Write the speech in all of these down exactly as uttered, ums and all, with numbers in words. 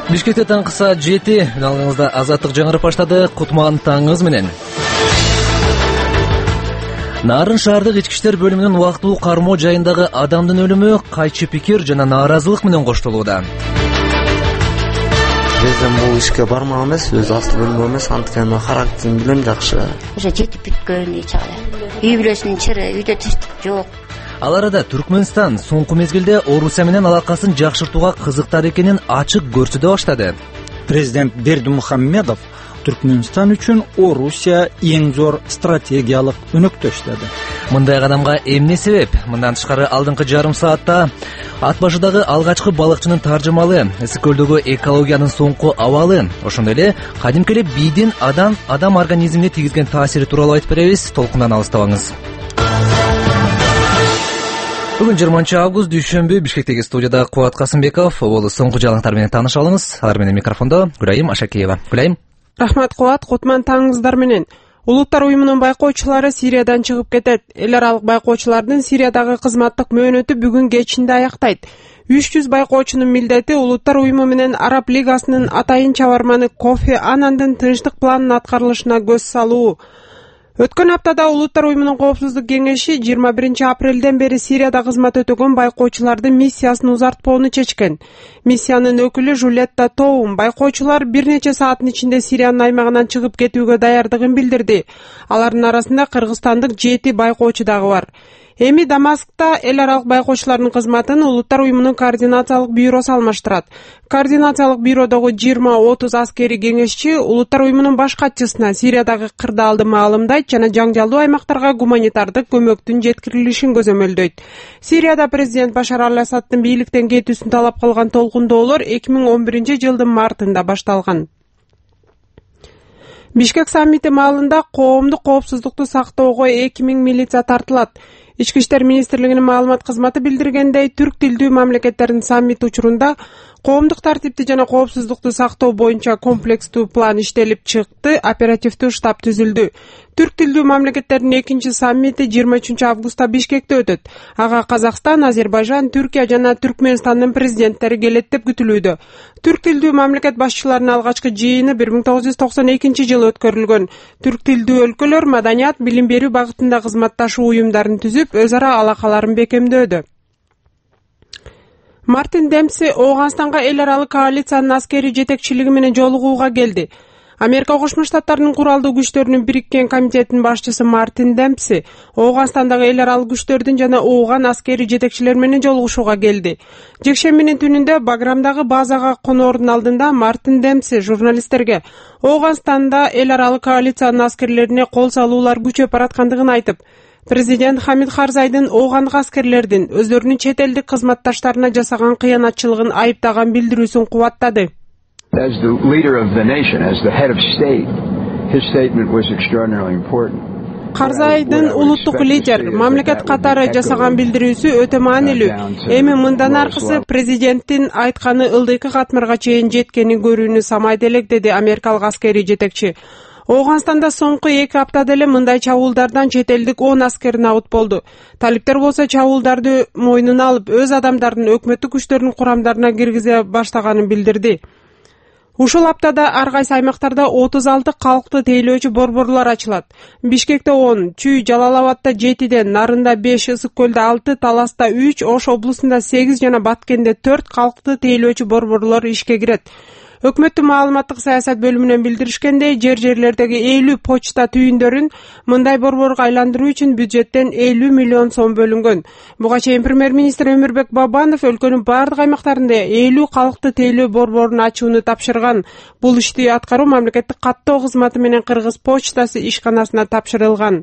Бишкекте таңкы саат жети, алыңызда азаттык жаңырып баштады. Кутман таңыңыз менен. Нарын шаардык ички иштер бөлүмүнүн убактылуу кармоо жайындагы адамдын өлүмү кайчы пикир жана нааразылык менен коштолууда. Бизден бул ишке бармак эмес, өз асыл бөлүмү эмес, анткени характерин билем жакшы. Уже жетип бүткөн чагы. Үй бүлөсүнүн чыры, үйдө тынчтык жок. Ал арада Түркмөнстан соңку мезгилде Орусия менен алакасын жакшыртууга кызыктар экенин ачык көрсөтө баштады. Президент Бердимухамедов Түркмөнстан үчүн Орусия эң зор стратегиялык өнөктөш деди. Мындай кадамга эмне себеп? Мындан тышкары алдыңкы жарым саатта ат башыдагы алгачкы балыкчынын таржымалы, Ысык көлдөгү экологиянын соңку абалы, ошондой эле кадимки эле бийдин адам адам организмине тийгизген таасири тууралуу айтып беребиз. Толкундан алыстабаңыз. Бүгүн жыйырманчы август дүйшөмбү, Бишкектеги студияда Кубат Касымбеков. Бул соңку жаңылыктар менен тааныш алыңыз. Алар менен микрофондо Гүлайым Ашакеева. Гүлайым. Рахмат Кубат, Кутман таңыңыздар менен. Улуттар уюмунун байкоочулары Сириядан чыгып кетет. Эл аралык байкоочулардын Сириядагы кызматтык мөөнөтү бүгүн кечинде аяктайт. үч жүз байкоочунун милдети Улуттар уюму менен Араб лигасынын атайын чабарманы Кофи Аннандын тынчтык планынын аткарылышына көз салуу. Өткөн аптада Улуттар уюмунун коопсуздук кеңеши жыйырма биринчи апрелден бери Сирияда кызмат өтөгөн байкоочулардын миссиясын узартпоону чечкен. Миссиянын өкүлү Жулетта Тоум байкоочулар бир нече сааттын ичинде Сириянын аймагынан чыгып кетүүгө даярдыгын билдирди. Алардын арасында кыргызстандык жети байкоочу дагы бар. Эми Дамаскта эл аралык байкоочулардын кызматын Улуттар уюмунун координациялык бюросу алмаштырат. Координациялык бюродогу жыйырма отуз аскери кеңешчи Улуттар уюмунун баш катчысына Сириядагы кырдаалды маалымдайт жана жаңжалдуу аймактарга гуманитардык көмөктүн жеткирилишин көзөмөлдөйт. Сирияда президент Башар Аль-Асадтын бийликтен кетүүсүн талап кылган толкундоолор эки миң он биринчи жылдын мартында башталган. Бишкек саммити маалында коомдук коопсуздукту сактоого эки миң милиция тартылат. Ички иштер министрлигинин маалымат кызматы билдиргендей, түрк тилдүү мамлекеттердин саммити учурунда коомдук тартипти жана коопсуздукту сактоо боюнча комплекстүү план иштелип чыкты, оперативдүү штаб түзүлдү. Түрк тилдүү мамлекеттердин экинчи саммити жыйырма үчүнчү августта Бишкекте өтөт. Ага Казакстан, Азербайжан, Түркия жана Түркмөнстандын президенттери келет деп күтүлүүдө. Түрк тилдүү мамлекет башчыларынын алгачкы жыйыны бир миң тогуз жүз токсон экинчи жылы өткөрүлгөн. Түрк тилдүү өлкөлөр маданият, билим берүү багытында кызматташуу уюмдарын түзүп, өз ара алакаларын бекемдөөдө. Мартин Демпси Ооганстанга эл аралык коалициянын аскери жетекчилиги менен жолугууга келди. Америка Кошмо Штаттарынын куралдуу күчтөрүнүн бириккен комитетинин башчысы Мартин Демпси Ооганстандагы эл аралык күчтөрдүн жана ооган аскери жетекчилер менен жолугушууга келди. Жекшембинин түнүндө Баграмдагы базага коноордун алдында Мартин Демпси журналисттерге Ооганстанда эл аралык коалициянын аскерлерине кол салуулар күчөп бараткандыгын айтып, Президент Хамид Харзайдын оогандык аскерлердин өздөрүнүн чет элдик кызматташтарына жасаган кыянатчылыгын айыптаган билдирүүсүн кубаттады. As the leader of the nation, as the head of state, his statement was extraordinarily important. Карзайдын улуттук лидер мамлекет катары жасаган билдирүүсү өтө маанилүү. Эми мындан аркысы президенттин айтканы ылдыйкы катмарга чейин жеткенин көрүүнү самайт элек, деди америкалык аскери жетекчи. Ооганстанда соңку эки аптада эле мындай чабуулдардан чет элдик он аскер набыт болду. Талиптер болсо чабуулдарды мойнуна алып, өз адамдарын өкмөттүк күчтөрдүн курамдарына киргизе баштаганын билдирди. Ушул аптада ар кайсы аймактарда отуз алты калкты тейлөөчү борборлор ачылат. Бишкекте он, Чүй, Жалалабадта жетиден, Нарында беш, Ысык көлдө алты, Таласта үч, Ош облусунда сегиз жана Баткенде төрт калкты тейлөөчү борборлор ишке кирет. Өкмөттүн маалыматтык саясат бөлүмүнөн билдиришкендей, жер-жерлердеги элүү почта түйүндөрүн мындай борборго айландыруу үчүн бюджеттен элүү миллион сом бөлүнгөн. Буга чейин премьер-министр Өмүрбек Бабанов өлкөнүн бардык аймактарында элүү калкты тейлөө борборун ачууну тапшырган. Бул ишти аткаруу мамлекеттик каттоо кызматы менен Кыргыз почтасы ишканасына тапшырылган.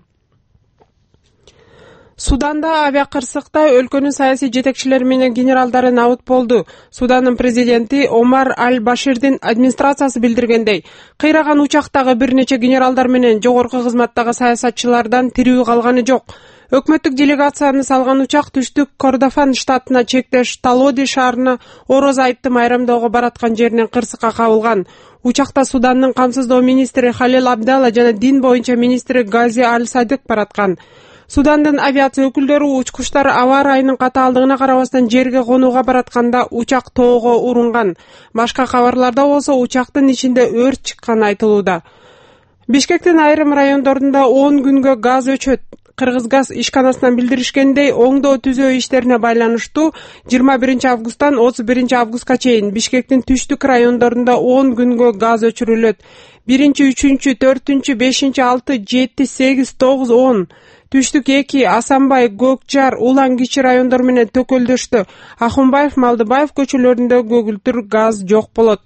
Суданда авиакырсыкта өлкөнүн саясий жетекчилери менен генералдары набыт болду. Судандын президенти Омар Аль-Баширдин администрациясы билдиргендей, кыйраган учактагы бир нече генералдар менен жогорку кызматтагы саясатчылардан тирүү калганы жок. Өкмөттүк делегацияны салган учак түштүк Кордофан штатына чектеш Талоди шаарына Ороз айтты майрамдоого бараткан жеринен кырсыкка кабылган. Учакта Судандын камсыздоо министри Халил Абдалла жана дин боюнча министри Гази Аль-Садык бараткан. Судандын авиация өкүлдөрү учкучтар аба ырайынын катаалдыгына карабастан жерге конууга баратканда учак тоого урунган. Башка кабарларда болсо учактын ичинде өрт чыкканы айтылууда. Бишкектин айрым райондорунда он күнгө газ өчөт. Кыргызгаз ишканасынан билдиришкендей, оңдоо түзөө иштерине байланыштуу жыйырма биринчи августтан отуз биринчи августка чейин Бишкектин түштүк райондорунда он күнгө газ өчүрүлөт. биринчи, үчүнчү, төртүнчү, бешинчи, алты, жети, сегиз, тогуз, он. Түштүк эки, Асанбай, Көкжар, Улан кичи райондор менен Төкөлдөштө, Ахунбаев, Малдыбаев көчөлөрүндө көгүлтүр газ жок болот.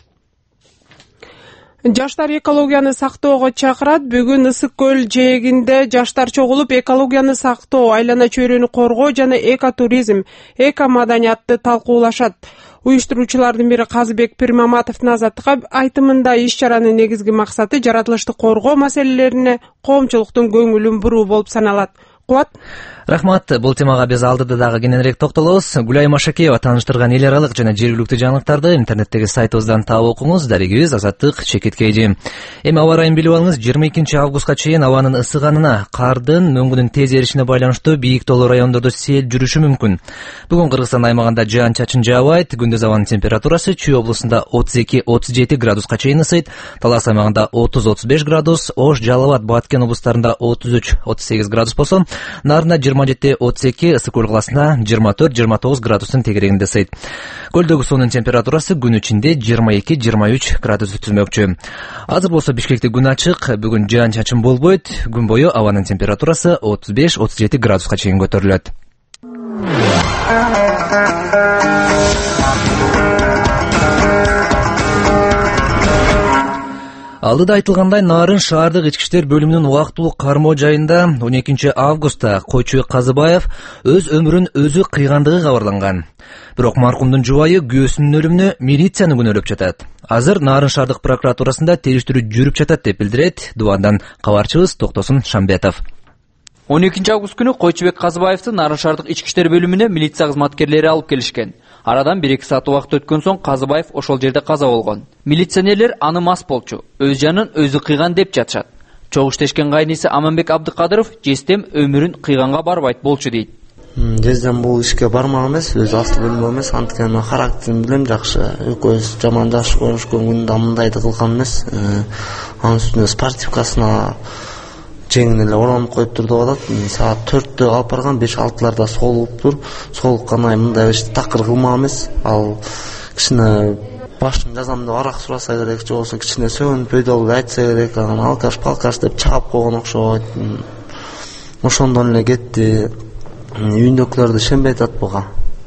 Жаштар экологияны сактоого чакырат. Бүгүн Ысык көл жээгинде жаштар чогулуп, экологияны сактоо, айлана чөйрөнү коргоо жана экотуризм, эко-маданиятты талкуулашат. Уюштуруучулардын бири Казыбек Пирмаматовдун азаттыкка айтымында иш-чаранын негизги максаты жаратылышты коргоо маселелерине коомчулуктун көңүлүн буруу болуп саналат. Кубат. Рахмат. Бул темага биз алдыда дагы кененирээк токтолобуз. Гүлай Машакеева тааныштырган эл аралык жана жергиликтүү жаңылыктарды интернеттеги сайтыбыздан таап окуңуз. Дарегибиз Азаттык Чекиткейди. Эми аба ырайын билип алыңыз. жыйырма экинчи августка чейин абанын ысыганына, кардын мөңгүнүн тез эришине байланыштуу бийик тоолуу райондордо сел жүрүшү мүмкүн. Бүгүн Кыргызстан аймагында жаан чачын жаабайт. Күндүз абанын температурасы Чүй облусунда отуз эки отуз жети градуска чейин ысыйт. Талас аймагында отуз отуз беш градус, Ош, Жалал Абад, Баткен облустарында отуз үч отуз сегиз градус болсо, Нарында жыйырма жети отуз эки, Ысык көл каласында жыйырма төрт жыйырма тогуз градустун тегерегинде ысыйт. Көлдөгү суунун температурасы күн ичинде жыйырма эки жыйырма үч градус түзмөкчү. Азыр болсо Бишкекте күн ачык, бүгүн жаан чачын болбойт. Күн бою абанын температурасы отуз беш отуз жети градуска чейин көтөрүлөт. Алдыда айтылгандай, Нарын шаардык ички иштер бөлүмүнүн убактылуу кармоо жайында он экинчи августта Койчубек Казыбаев өз өмүрүн өзү кыйгандыгы кабарланган. Бирок маркумдун жубайы күйөөсүнүн өлүмүнө милицияны күнөөлөп жатат. Азыр Нарын шаардык прокуратурасында териштирүү жүрүп жатат деп билдирет Дубандан кабарчыбыз Токтосун Шамбетов. он экинчи август күнү Койчубек Казыбаевди Нарын шаардык ички иштер бөлүмүнө милиция кызматкерлери алып келишкен. Арадан бир эки саат убакыт өткөн соң Казыбаев ошол жерде каза болгон. Милиционерлер аны мас болчу, өз жанын өзү кыйган деп жатышат. Чогуу иштешкен кайниси Аманбек Абдыкадыров жестем өмүрүн кыйганга барбайт болчу дейт. Жезден бул ишке бармак эмес, өз асыл бөлмө эмес, анткени характерин билем жакшы. Экөөбүз жаман жакшы көрүшкөн күндө мындайды кылган эмес. Анын үстүнө спортивкасына жеңин эле оронуп коюп тур деп атат. Саат төрттө алып барган, беш алтыларда соолуктур. Соолуккан мындай ишти такыр кылмак эмес. Ал кичине башын жазам деп арак сураса керек, же болбосо кичине сөгүнүп өйдөлүп айтса керек, анан алкаш палкаш деп чаап койгон окшойт. Ошондон эле кетти. Үйүндөгүлөрдү ишенбей атат буга.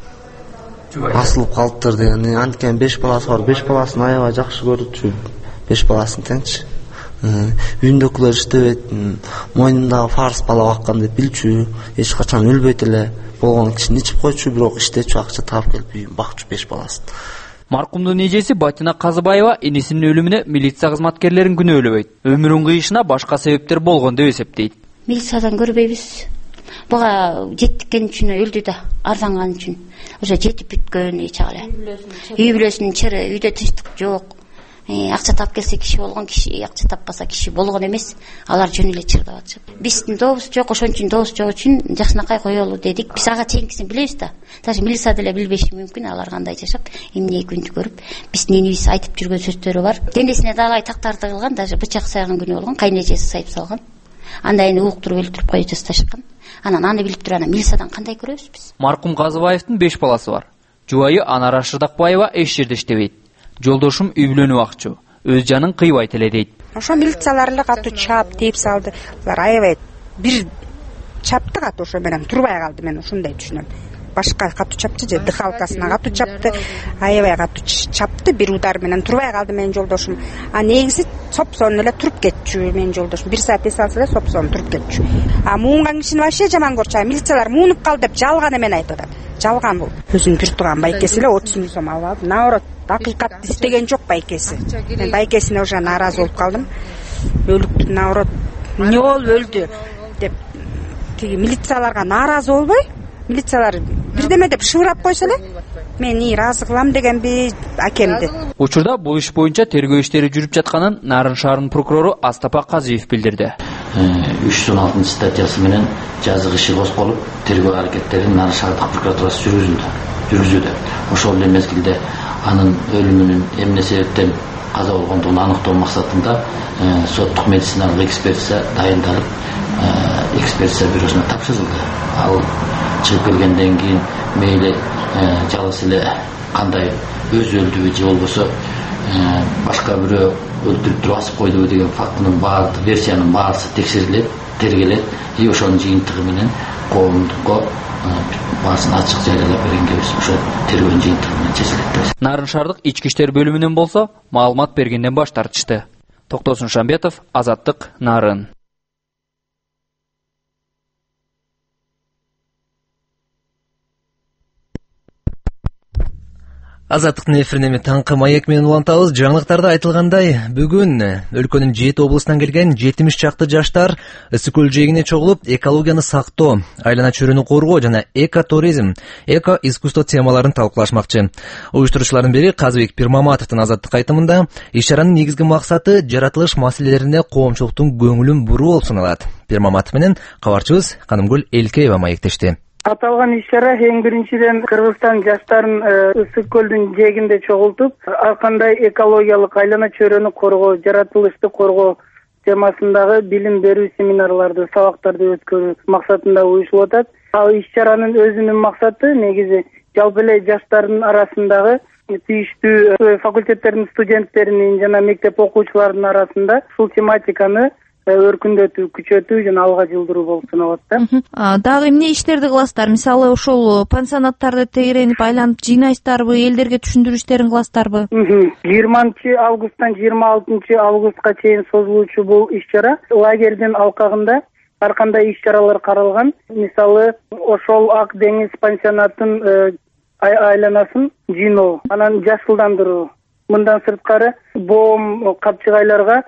Асылып калыптыр деген. Анткени беш баласы бар, беш баласын аябай жакшы көрчү. беш баласын теңчи. Үйүндөгүлөр иштебейт, мойнундагы фарс бала баккан деп билчү, эч качан өлбөйт эле. Болгон кишини ичип койчу, бирок иштечү, акча таап келип үйүн бакчу беш баласын. Маркумдун эжеси Батина Казыбаева энесинин өлүмүнө милиция кызматкерлерин күнөөлөбөйт. Өмүрүн кыйышына башка себептер болгон деп эсептейт. Милициядан көрбөйбүз. Буга жеттиккен үчүн өлдү да, арзанган үчүн. Уже жетип бүткөн эч ала. Үй бүлөсүнүн чыры, үйдө тынчтык жок. Акча тап келсе киши болгон, киши акча таппаса киши болгон эмес. Алар жөн эле чырдап атышат. Биздин добус жок, ошон үчүн добус жок үчүн жакшынакай коелу дедик. Биз ага чейинкисин билебиз да. Даже милиция деле билбеши мүмкүн, алар кандай жашап, эмне күндү көрүп. Биздин энебиз айтып жүргөн сөздөрү бар. Денесине далай тактарды кылган, даже бычак сайган күнү болгон, кайнежеси сайып салган. Андайын уктуруп өлтүрүп коюп тасташкан. Анан аны билип туруп, анан милициядан кандай көрөбүз биз? Маркум Казыбаевдин беш баласы бар. Жубайы Анара Шырдакбаева эч жерде иштебейт. Жолдошум үй бүлөнү бакчу, өз жанын кыйбайт эле дейт. Ошо милициялар эле катуу чаап тийип салды. Алар аябай бир чапты катуу, ошо менен турбай калды, мен ушундай түшүнөм. Башка катуу чапчы же дыхалкасына катуу чапты, аябай катуу чапты, бир удар менен турбай калды менин жолдошум. А негизи сопсон эле туруп кетчү менин жолдошум. бир саат эс алса эле сопсон туруп кетчү. А муунган кишини вообще жаман көрчү. Милициялар муунуп калды деп жалган эмен айтып атат. Жалган бул. Өзүн бир турган байкеси эле отуз миң сом алып алды. Наоборот, акыйкатты истеген жок байкеси. Мен байкесине уже нааразы болуп калдым. Өлүктү наоборот, эмне болуп өлдү деп тиги милицияларга нааразы болбой, милициялар бирдеме деп шыбырап койсо эле, мен ыраазы кылам дегенби акемди. Учурда бул иш боюнча тергөө иштери жүрүп жатканын Нарын шаарынын прокурору Астапа Казиев билдирди. үч жүз он алтынчы статьясы менен жазык иши козголуп, тергөө аракеттери Нарын шаардык прокуратурасы жүргүзүлдү. жүргүзүүдө. Ошол эле мезгилде анын өлүмүнүн эмне себептен каза болгондугун аныктоо максатында соттук медициналык экспертиза дайындалып, экспертиза бюросуна тапшырылды. Ал чыгып келгенден кийин мейли жалгыз эле кандай өзү өлдүбү же болбосо башка бирөө өлтүрүп туруп асып койдубу деген фактынын баардык версиянын баарысы текшерилет, тергелет. И ошонун жыйынтыгы менен коомдукка баасын ачык жарыялап бергенбиз. Ошо тергөөнүн жыйынтыгы менен чечилет. Нарын шаардык ички иштер бөлүмүнөн болсо маалымат бергенден баш тартышты. Токтосун Шамбетов, Азаттык, Нарын. Азаттыктын эфирине таңкы маек менен улантабыз. Жаңылыктарда айтылгандай, бүгүн өлкөнүн жети облусунан келген жетимиш чакты жаштар ысык көл жээгине чогулуп, экологияны сактоо, айлана чөйрөнү коргоо жана экотуризм, эко искусство темаларын талкуулашмакчы. Уюштуруучулардын бири Казыбек Пирмаматовдун Азаттык айтымында, иш-чаранын негизги максаты жаратылыш маселелерине коомчулуктун көңүлүн буруу болуп саналат. Пирмаматов менен кабарчыбыз Канымгүл Элкеева маектешти. Аталган иш-чара эң биринчиден Кыргызстан жаштарын ысык көлдүн жээгинде чогултуп, ар кандай экологиялык айлана чөйрөнү коргоо, жаратылышты коргоо темасындагы билим берүү семинарларды, сабактарды өткөрүү максатында уюштурулуп атат. Ал иш-чаранын өзүнүн максаты негизи жалпы эле жаштардын арасындагы тийиштүү факультеттердин студенттеринин жана мектеп окуучуларынын арасында ушул тематиканы өркүндөтүү, күчөтүү жана алга жылдыруу болуп саналат да. Дагы эмне иштерди кыласыздар? Мисалы, ошол пансионаттарды тегеренип айланып жыйнайсыздарбы, элдерге түшүндүрүү иштерин кыласыздарбы? жыйырманчы августтан жыйырма алтынчы августка чейин созулуучу бул иш-чара лагердин алкагында ар кандай иш-чаралар каралган. Мисалы, ошол Ак деңиз пансионатын айланасын жыйноо, анан жашылдандыруу. Мындан сырткары боом капчыгайларга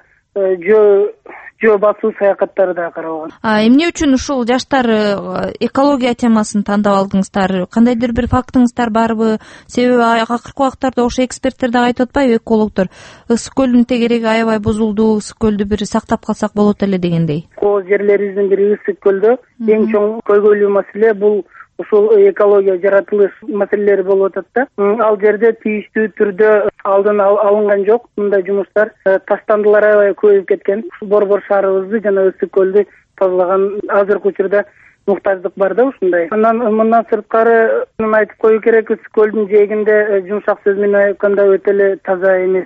жөө жөө басуу саякаттары да каралган. Эмне үчүн ушул жаштар экология темасын тандап алдыңыздар? Кандайдыр бир фактыңыздар барбы? Себеби акыркы убактарда ошо эксперттер да айтып атпайбы, экологдор? Ысык көлдүн тегереги аябай бузулду, ысык көлдү бир сактап калсак болот эле дегендей. Кооз жерлерибиздин бири ысык көлдө эң чоң көйгөйлүү маселе бул ушул экология, жаратылыш маселелери болуп атат да. Ал жерде тийиштүү түрдө алдын алынган жок. Мындай жумуштар таштандылар аябай көбөйүп кеткен. Борбор шаарыбызды жана ысык көлдү тазалаган азыркы учурда муктаждык бар да ушундай. Анан мындан сырткары айтып коюу керек, ысык көлдүн жээгинде жумшак сөз менен айтканда өтө эле таза эмес.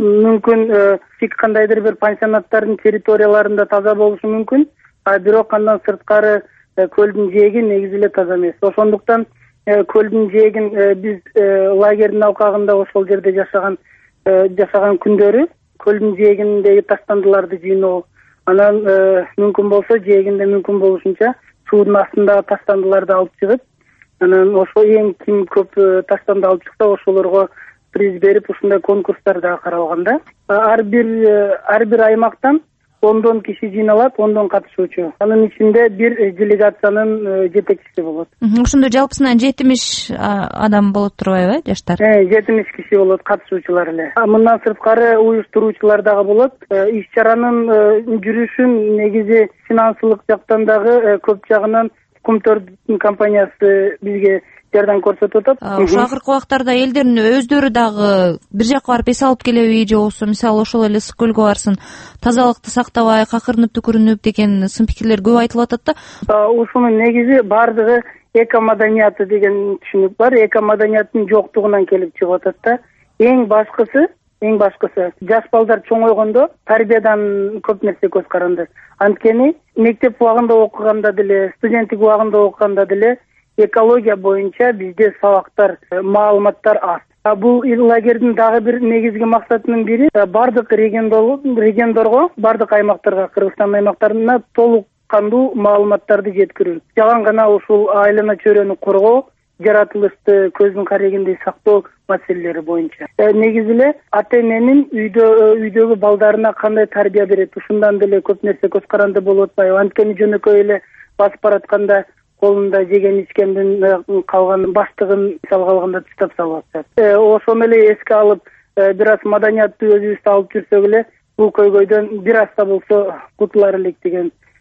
Мүмкүн тик кандайдыр бир пансионаттардын территорияларында таза болушу мүмкүн, а бирок андан сырткары көлдүн жээги негизи эле таза эмес. Ошондуктан көлдүн жээгин биз лагердин алкагында ошол жерде жашаган жашаган күндөрү көлдүн жээгиндеги таштандыларды жыйноо, анан мүмкүн болсо жээгинде мүмкүн болушунча суудун астындагы таштандыларды алып чыгып, анан ошо эң ким көп таштанды алып чыкса ошолорго приз берип, ушундай конкурстар да каралган да. Ар бир ар бир аймактан ондон киши жыйналат, ондон катышуучу. Анын ичинде бир делегациянын жетекчиси болот. Ошондо жалпысынан жетимиш адам болот турбайбы, жаштар? Э, жетимиш киши болот, катышуучулар эле. Мындан сырткары уюштуруучулар дагы болот. Иш-чаранын жүрүшүн негизи финансылык жактан дагы көп жагынан Кумтөр компаниясы бизге жардам көрсөтүп атат. Ошо акыркы убактарда элдердин өздөрү дагы бир жакка барып эс алып келеби, же болбосо мисалы ошол эле ысык көлгө барсын, тазалыкты сактабай, какырынып түкүрүнүп деген сын пикирлер көп айтылып атат да. Ушунун негизи бардыгы эко маданияты деген түшүнүк бар. Эко маданияттын жоктугунан келип чыгып атат да. Эң башкысы Эң башкысы жаш балдар чоңойгондо тарбиядан көп нерсе көз каранды. Анткени мектеп убагында окуганда деле, студенттик убагында окуганда деле экология боюнча бизде сабактар, маалыматтар аз. Бул лагердин дагы бир негизги максатынын бири бардык региондорго, бардык аймактарга, Кыргызстан аймактарына толук кандуу маалыматтарды жеткирүү. Жаган гана ушул айлана чөйрөнү коргоо, жаратылышты көздүн карегиндей сактоо маселелери боюнча. Негизи эле ата эненин үйдө үйдөгү балдарына кандай тарбия берет, ушундан деле көп нерсе көз каранды болуп атпайбы. Анткени жөнөкөй эле басып баратканда колунда жеген ичкендин калган баштыгын мисалга алганда таштап салып атат. Ошону эле эске алып, бир аз маданиятты өзүбүздө алып жүрсөк эле бул көйгөйдөн бир аз да болсо кутулар элек деген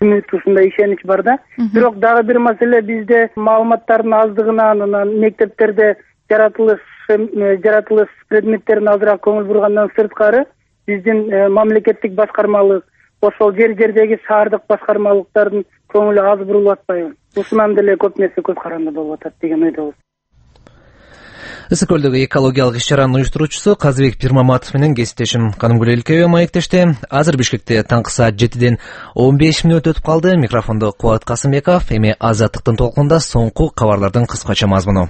үмүт, ушундай ишенич бар да. Бирок дагы бир маселе, бизде маалыматтардын аздыгынан, анан мектептерде жаратылыш жаратылыш предметтерине азыраак көңүл бургандан сырткары, биздин мамлекеттик башкармалык, ошол жер жердеги шаардык башкармалыктардын көңүлү аз бурулуп атпайбы. Ушунан деле көп нерсе көз каранды болуп атат деген ойдобуз. Ысык көлдөгү экологиялык иш-чаранын уюштуруучусу Казыбек Пирмаматов менен кесиптешим Канымгүл Элкебе маектешти. Азыр Бишкекте таңкы саат жетиден он беш мүнөт өтүп калды. Микрофондо Кубат Касымбеков. Эми Азаттыктын толкунда соңку кабарлардын кыскача мазмуну.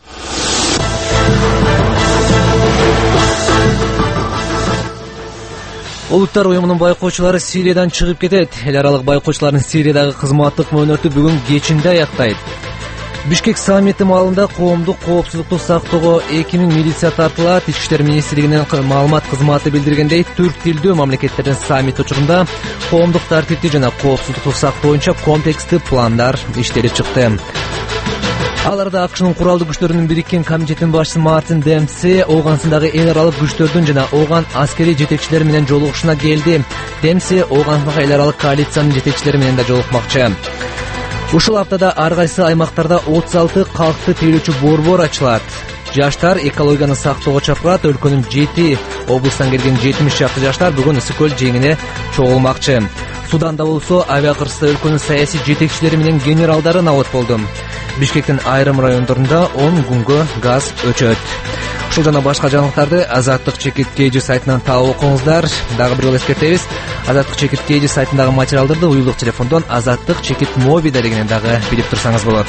Улуттар уюмунун байкоочулары Сириядан чыгып кетет. Эл аралык байкоочулардын Сириядагы кызматтык мөөнөтү бүгүн кечинде аяктайт. Бишкек саммити маалында коомдук коопсуздукту сактоого эки миң милиция тартылат. Ички иштер министрлигинин маалымат кызматы билдиргендей, түрк тилдүү мамлекеттердин саммит учурунда коомдук тартипти жана коопсуздукту сактоо боюнча комплекстүү пландар иштелип чыкты. Аларда АКШнын куралдуу күчтөрүнүн бириккен комитетинин башчысы Мартин Демси Ооганстандагы эл аралык күчтөрдүн жана Ооган аскери жетекчилери менен жолугушуна келди. Демси Ооганстандагы эл аралык коалициянын жетекчилери менен да жолукмакчы. Ушул аптада ар кайсы аймактарда отуз алты калкты тейлөөчү борбор ачылат. Жаштар экологияны сактоого чакырат. Өлкөнүн жети облустан келген жетимиш чакты жаштар бүгүн Ысык көл жээгине чогулмакчы. Суданда болсо авиакырсыда өлкөнүн саясий жетекчилери менен генералдары набат болду. Бишкектин айрым райондорунда он күнгө газ өчөт. Ушул жана башка жаңылыктарды Азаттык чекит кж сайтынан таап окуңуздар. Дагы бир жолу эскертебиз. Азаттык чекит кж сайтындагы материалдарды уюлдук телефондон Азаттык чекит моби дарегинен дагы билип турсаңыз болот.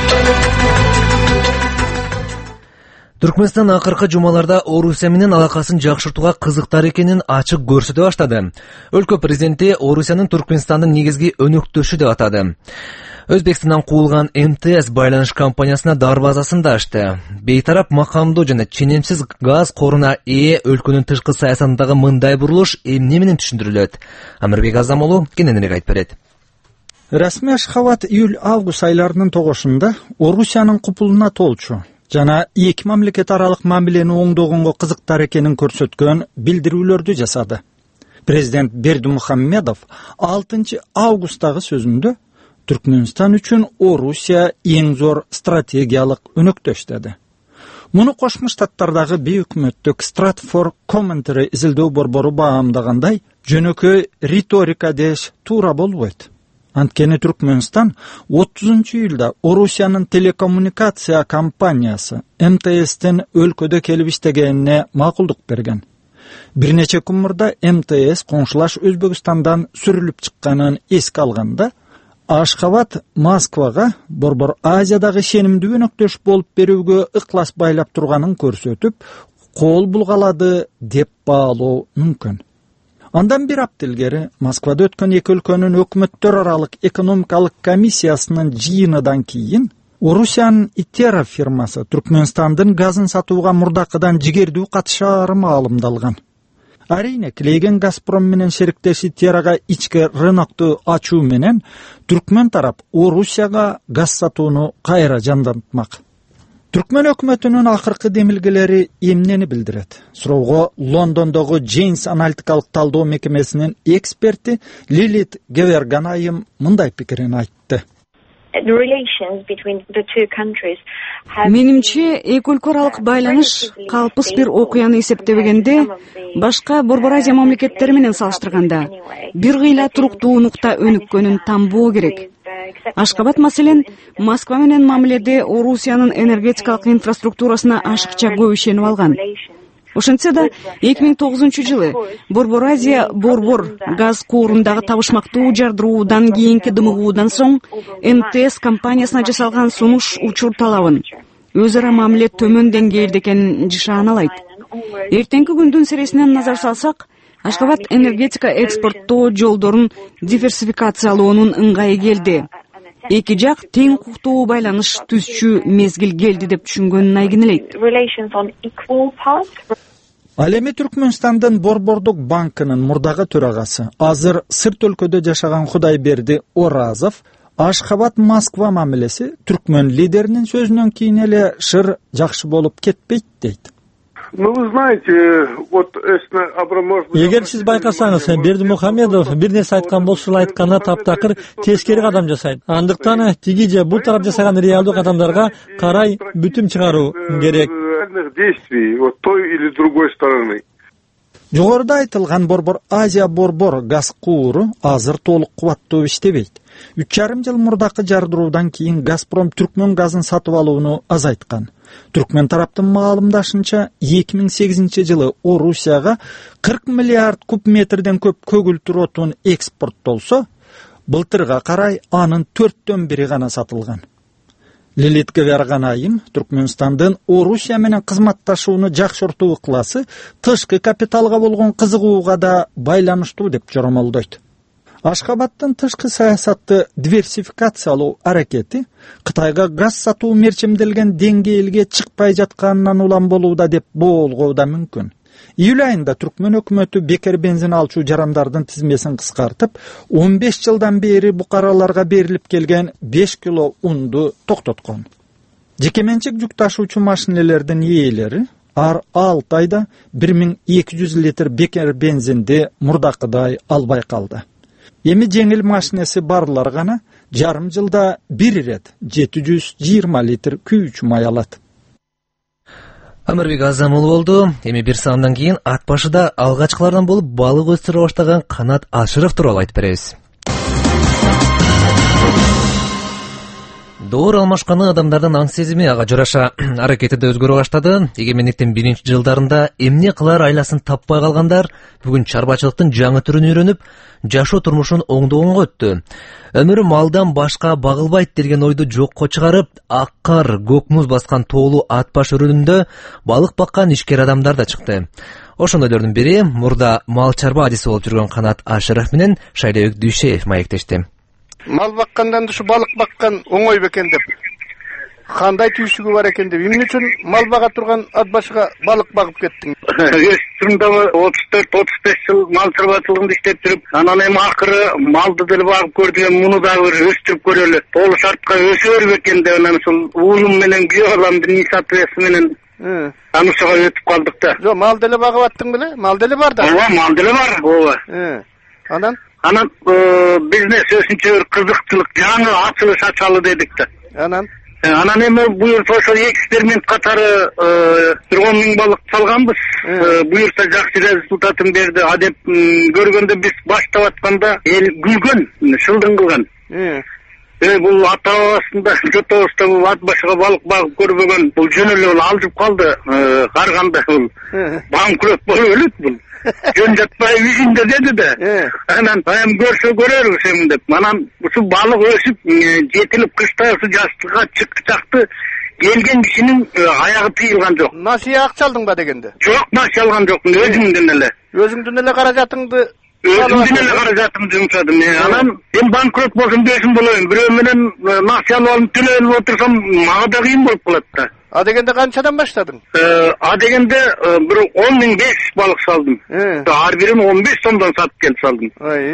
Түркмөнстан акыркы жумаларда Орусия менен алакасын жакшыртууга кызыктар экенин ачык көрсөтө баштады. Өлкө президенти Орусиянын Түркмөнстандын негизги өнөктөшү деп атады. Өзбекстандан куулган эм тэ эс байланыш компаниясына дарбазасын да ачты. Бейтарап макамдуу жана ченемсиз газ коруна ээ өлкөнүн тышкы саясатындагы мындай бурулуш эмне менен түшүндүрүлөт? Амирбек Азамолу кененирээк айтып берет. Расмий Ашхабад июль-август айларынын тогушунда Орусиянын купулуна толчу жана эки мамлекет аралык мамилени оңдогонго кызыктар экенин көрсөткөн билдирүүлөрдү жасады. Президент Бердимухамедов алтынчы августтагы сөзүндө Түркмөнстан үчүн Орусия эң зор стратегиялык өнөктөш деди. Муну Кошмо Штаттардагы бейөкмөттүк Stratfor Commentary изилдөө борбору баамдагандай, жөнөкөй риторика деш туура болбойт. Анткени Түркмөнстан отузунчу июлда Орусиянын телекоммуникация компаниясы эм тэ эстен өлкөдө келип иштегенине макулдук берген. Бир нече күн мурда эм тэ эс коңшулаш Өзбекстандан сүрүлүп чыкканын эске алганда, Ашхабад Москвага борбор Азиядагы ишенимдүү өнөктөш болуп берүүгө ыклас байлап турганын көрсөтүп, кол булгалады деп баалоо мүмкүн. Андан бир апта илгери Москвада өткөн эки өлкөнүн өкмөттөр аралык экономикалык комиссиясынын жыйынынан кийин Орусиянын Итера фирмасы Түркмөнстандын газын сатууга мурдакыдан жигердүү катышаары маалымдалган. Арийне Клейген Газпром менен шериктеши Терага ички рынокту ачуу менен Түркмөн тарап Орусияга газ сатууну кайра жандантмак. Түркмөн өкмөтүнүн акыркы демилгелери эмнени билдирет? Суроого Лондондогу Джейнс аналитикалык талдоо мекемесинин эксперти Лилит Геверганайым мындай пикирин айтты. Менимче, эки өлкө аралык байланыш калпыс бир окуяны эсептебегенде, башка Борбор Азия мамлекеттери менен салыштырганда, бир кыйла туруктуу нукта өнүккөнүн тамбоо керек. Ашхабад маселен Москва менен мамиледе Орусиянын энергетикалык инфраструктурасына ашыкча көп ишенип алган. Ошентсе да эки миң тогузунчу жылы Борбор Азия борбор газ куурундагы табышмактуу жардыруудан кийинки дымыгуудан соң эм тэ эс компаниясына жасалган сунуш учур талабын өз ара мамиле төмөн деңгээлде экенин жышаналайт. Эртеңки күндүн сересинен назар салсак, Ашхабад энергетика экспорттоо жолдорун диверсификациялоонун ыңгайы келди. Эки жак тең укуктуу байланыш түзчү мезгил келди деп түшүнгөнүн айгинелейт. Ал эми Түркмөнстандын Борбордук банкынын мурдагы төрагасы, азыр сырт өлкөдө жашаган Кудайберди Оразов, Ашхабад Москва мамилеси Түркмөн лидеринин сөзүнөн кийин эле шыр жакшы болуп кетпейт дейт. Ну, вы знаете, вот если Абрамович... Эгер сиз байкасаңыз, Бердимухамедов бир нерсе айткан болсо, айтканына таптакыр тескери кадам жасайт. Андыктан тиги же бул тарап жасаган реалдуу кадамдарга карай бүтүм чыгаруу керек. Действий вот той или другой стороны. Жогоруда айтылган Борбор Азия Борбор газ кууру азыр толук кубаттуу иштебейт. үч жарым жыл мурдакы жардыруудан кийин Газпром Түркмөн газын сатып алууну азайткан. Түркмөн тараптын маалымдашынча эки миң сегизинчи жылы Орусияга кырк миллиард куб метрден көп көгүлтүр отун экспорттолсо, былтырга карай анын төрттөн бири гана сатылган. Лилит Гагарганайым Түркмөнстандын Орусия менен кызматташууну жакшыртуу ыкыласы тышкы капиталга болгон кызыгууга да байланыштуу деп жоромолдойт. Ашхабадтын тышкы саясатты диверсификациялоо аракети Кытайга газ сатуу мерчимделген деңгээлге чыкпай жатканынан улам болууда деп боолгоо да мүмкүн. Июль айында Түркмөн өкмөтү бекер бензин алчу жарандардын тизмесин кыскартып, он беш жылдан бери букараларга берилип келген беш кило унду токтоткон. Жекеменчик жүк ташуучу машинелердин ээлери ар алты айда бир миң эки жүз литр бекер бензинди мурдакыдай албай калды. Эми жеңил машинеси барлар гана жарым жылда бир ирет жети жүз жыйырма литр күйүүчү май алат. Амирбек Азамул болду. Эми бир саамдан кийин ат башыда алгачкылардан болуп балык өстүрө баштаган Канат Ашыров тууралуу айтып беребиз. Доор алмашканы адамдардын аң сезими ага жараша аракети да өзгөрө баштады. Эгемендиктин биринчи жылдарында эмне кылар айласын таппай калгандар бүгүн чарбачылыктын жаңы түрүн үйрөнүп, жашоо турмушун оңдогонго өттү. Өмүрү малдан башка багылбайт деген ойду жокко чыгарып, ак кар, көк муз баскан тоолуу ат баш өрүнүндө балык баккан ишкер адамдар да чыкты. Ошондойлордун бири мурда мал чарба адиси болуп жүргөн Канат Ашыров менен Шайлебек Дүйшеев маектешти. Мал баккандан ушу балык баккан оңой бекен деп, кандай түйшүгү бар экен деп, эмне үчүн мал бага турган ат башыга балык багып кеттиң? Өстүрүмдө отуз төрт отуз беш жыл мал чарбачылыгында иштеп жүрүп, анан эми акыры малды деле багып көрдүм, муну дагы бир өстүрүп көрөлү. Толу шартка өсөр бекен деп, анан ушул уулум менен күйөө баламдын инициативасы менен анысыга өтүп калдык да. Жок, мал деле багып аттың беле? Мал деле бар да. Ооба, мал деле бар, ооба. Анан Анан бизнес өсүнчө бир кызыкчылык жаңы ачылыш ачалы дедик да. Анан Анан эми буюрса ошо эксперимент катары бир он миң балык салганбыз. Буюрса жакшы результатын берди. А деп көргөндө биз баштап атканда эл күлгөн, шылдың кылган. Э бул ата бабасында жотобузда бул ат башыга балык багып көрбөгөн, бул жөн эле бул алжып калды. Карганда бул банкрот болуп өлөт бул. Жөн жатпай үйүндө деди да. Анан эми көрсө көрөрбүз эми деп. Анан ушул балык өсүп, жетилип кышта ушу жаштыкка чыкчакты келген кишинин аягы тыйылган жок. Насыя акча алдың ба дегенде? Жок, насыя алган жокмун, өзүмдөн эле. Өзүңдүн эле каражатыңды өзүмдүн эле каражатымды жумшадым. Анан эми банкрот болсом бесин болоюн, бирөө менен насыя алып төлөп отурсам мага да кыйын болуп калат да. А дегенде канчадан баштадың? А дегенде бир он миң беш жүз балык салдым. Ар бирин он беш сомдон сатып келип салдым.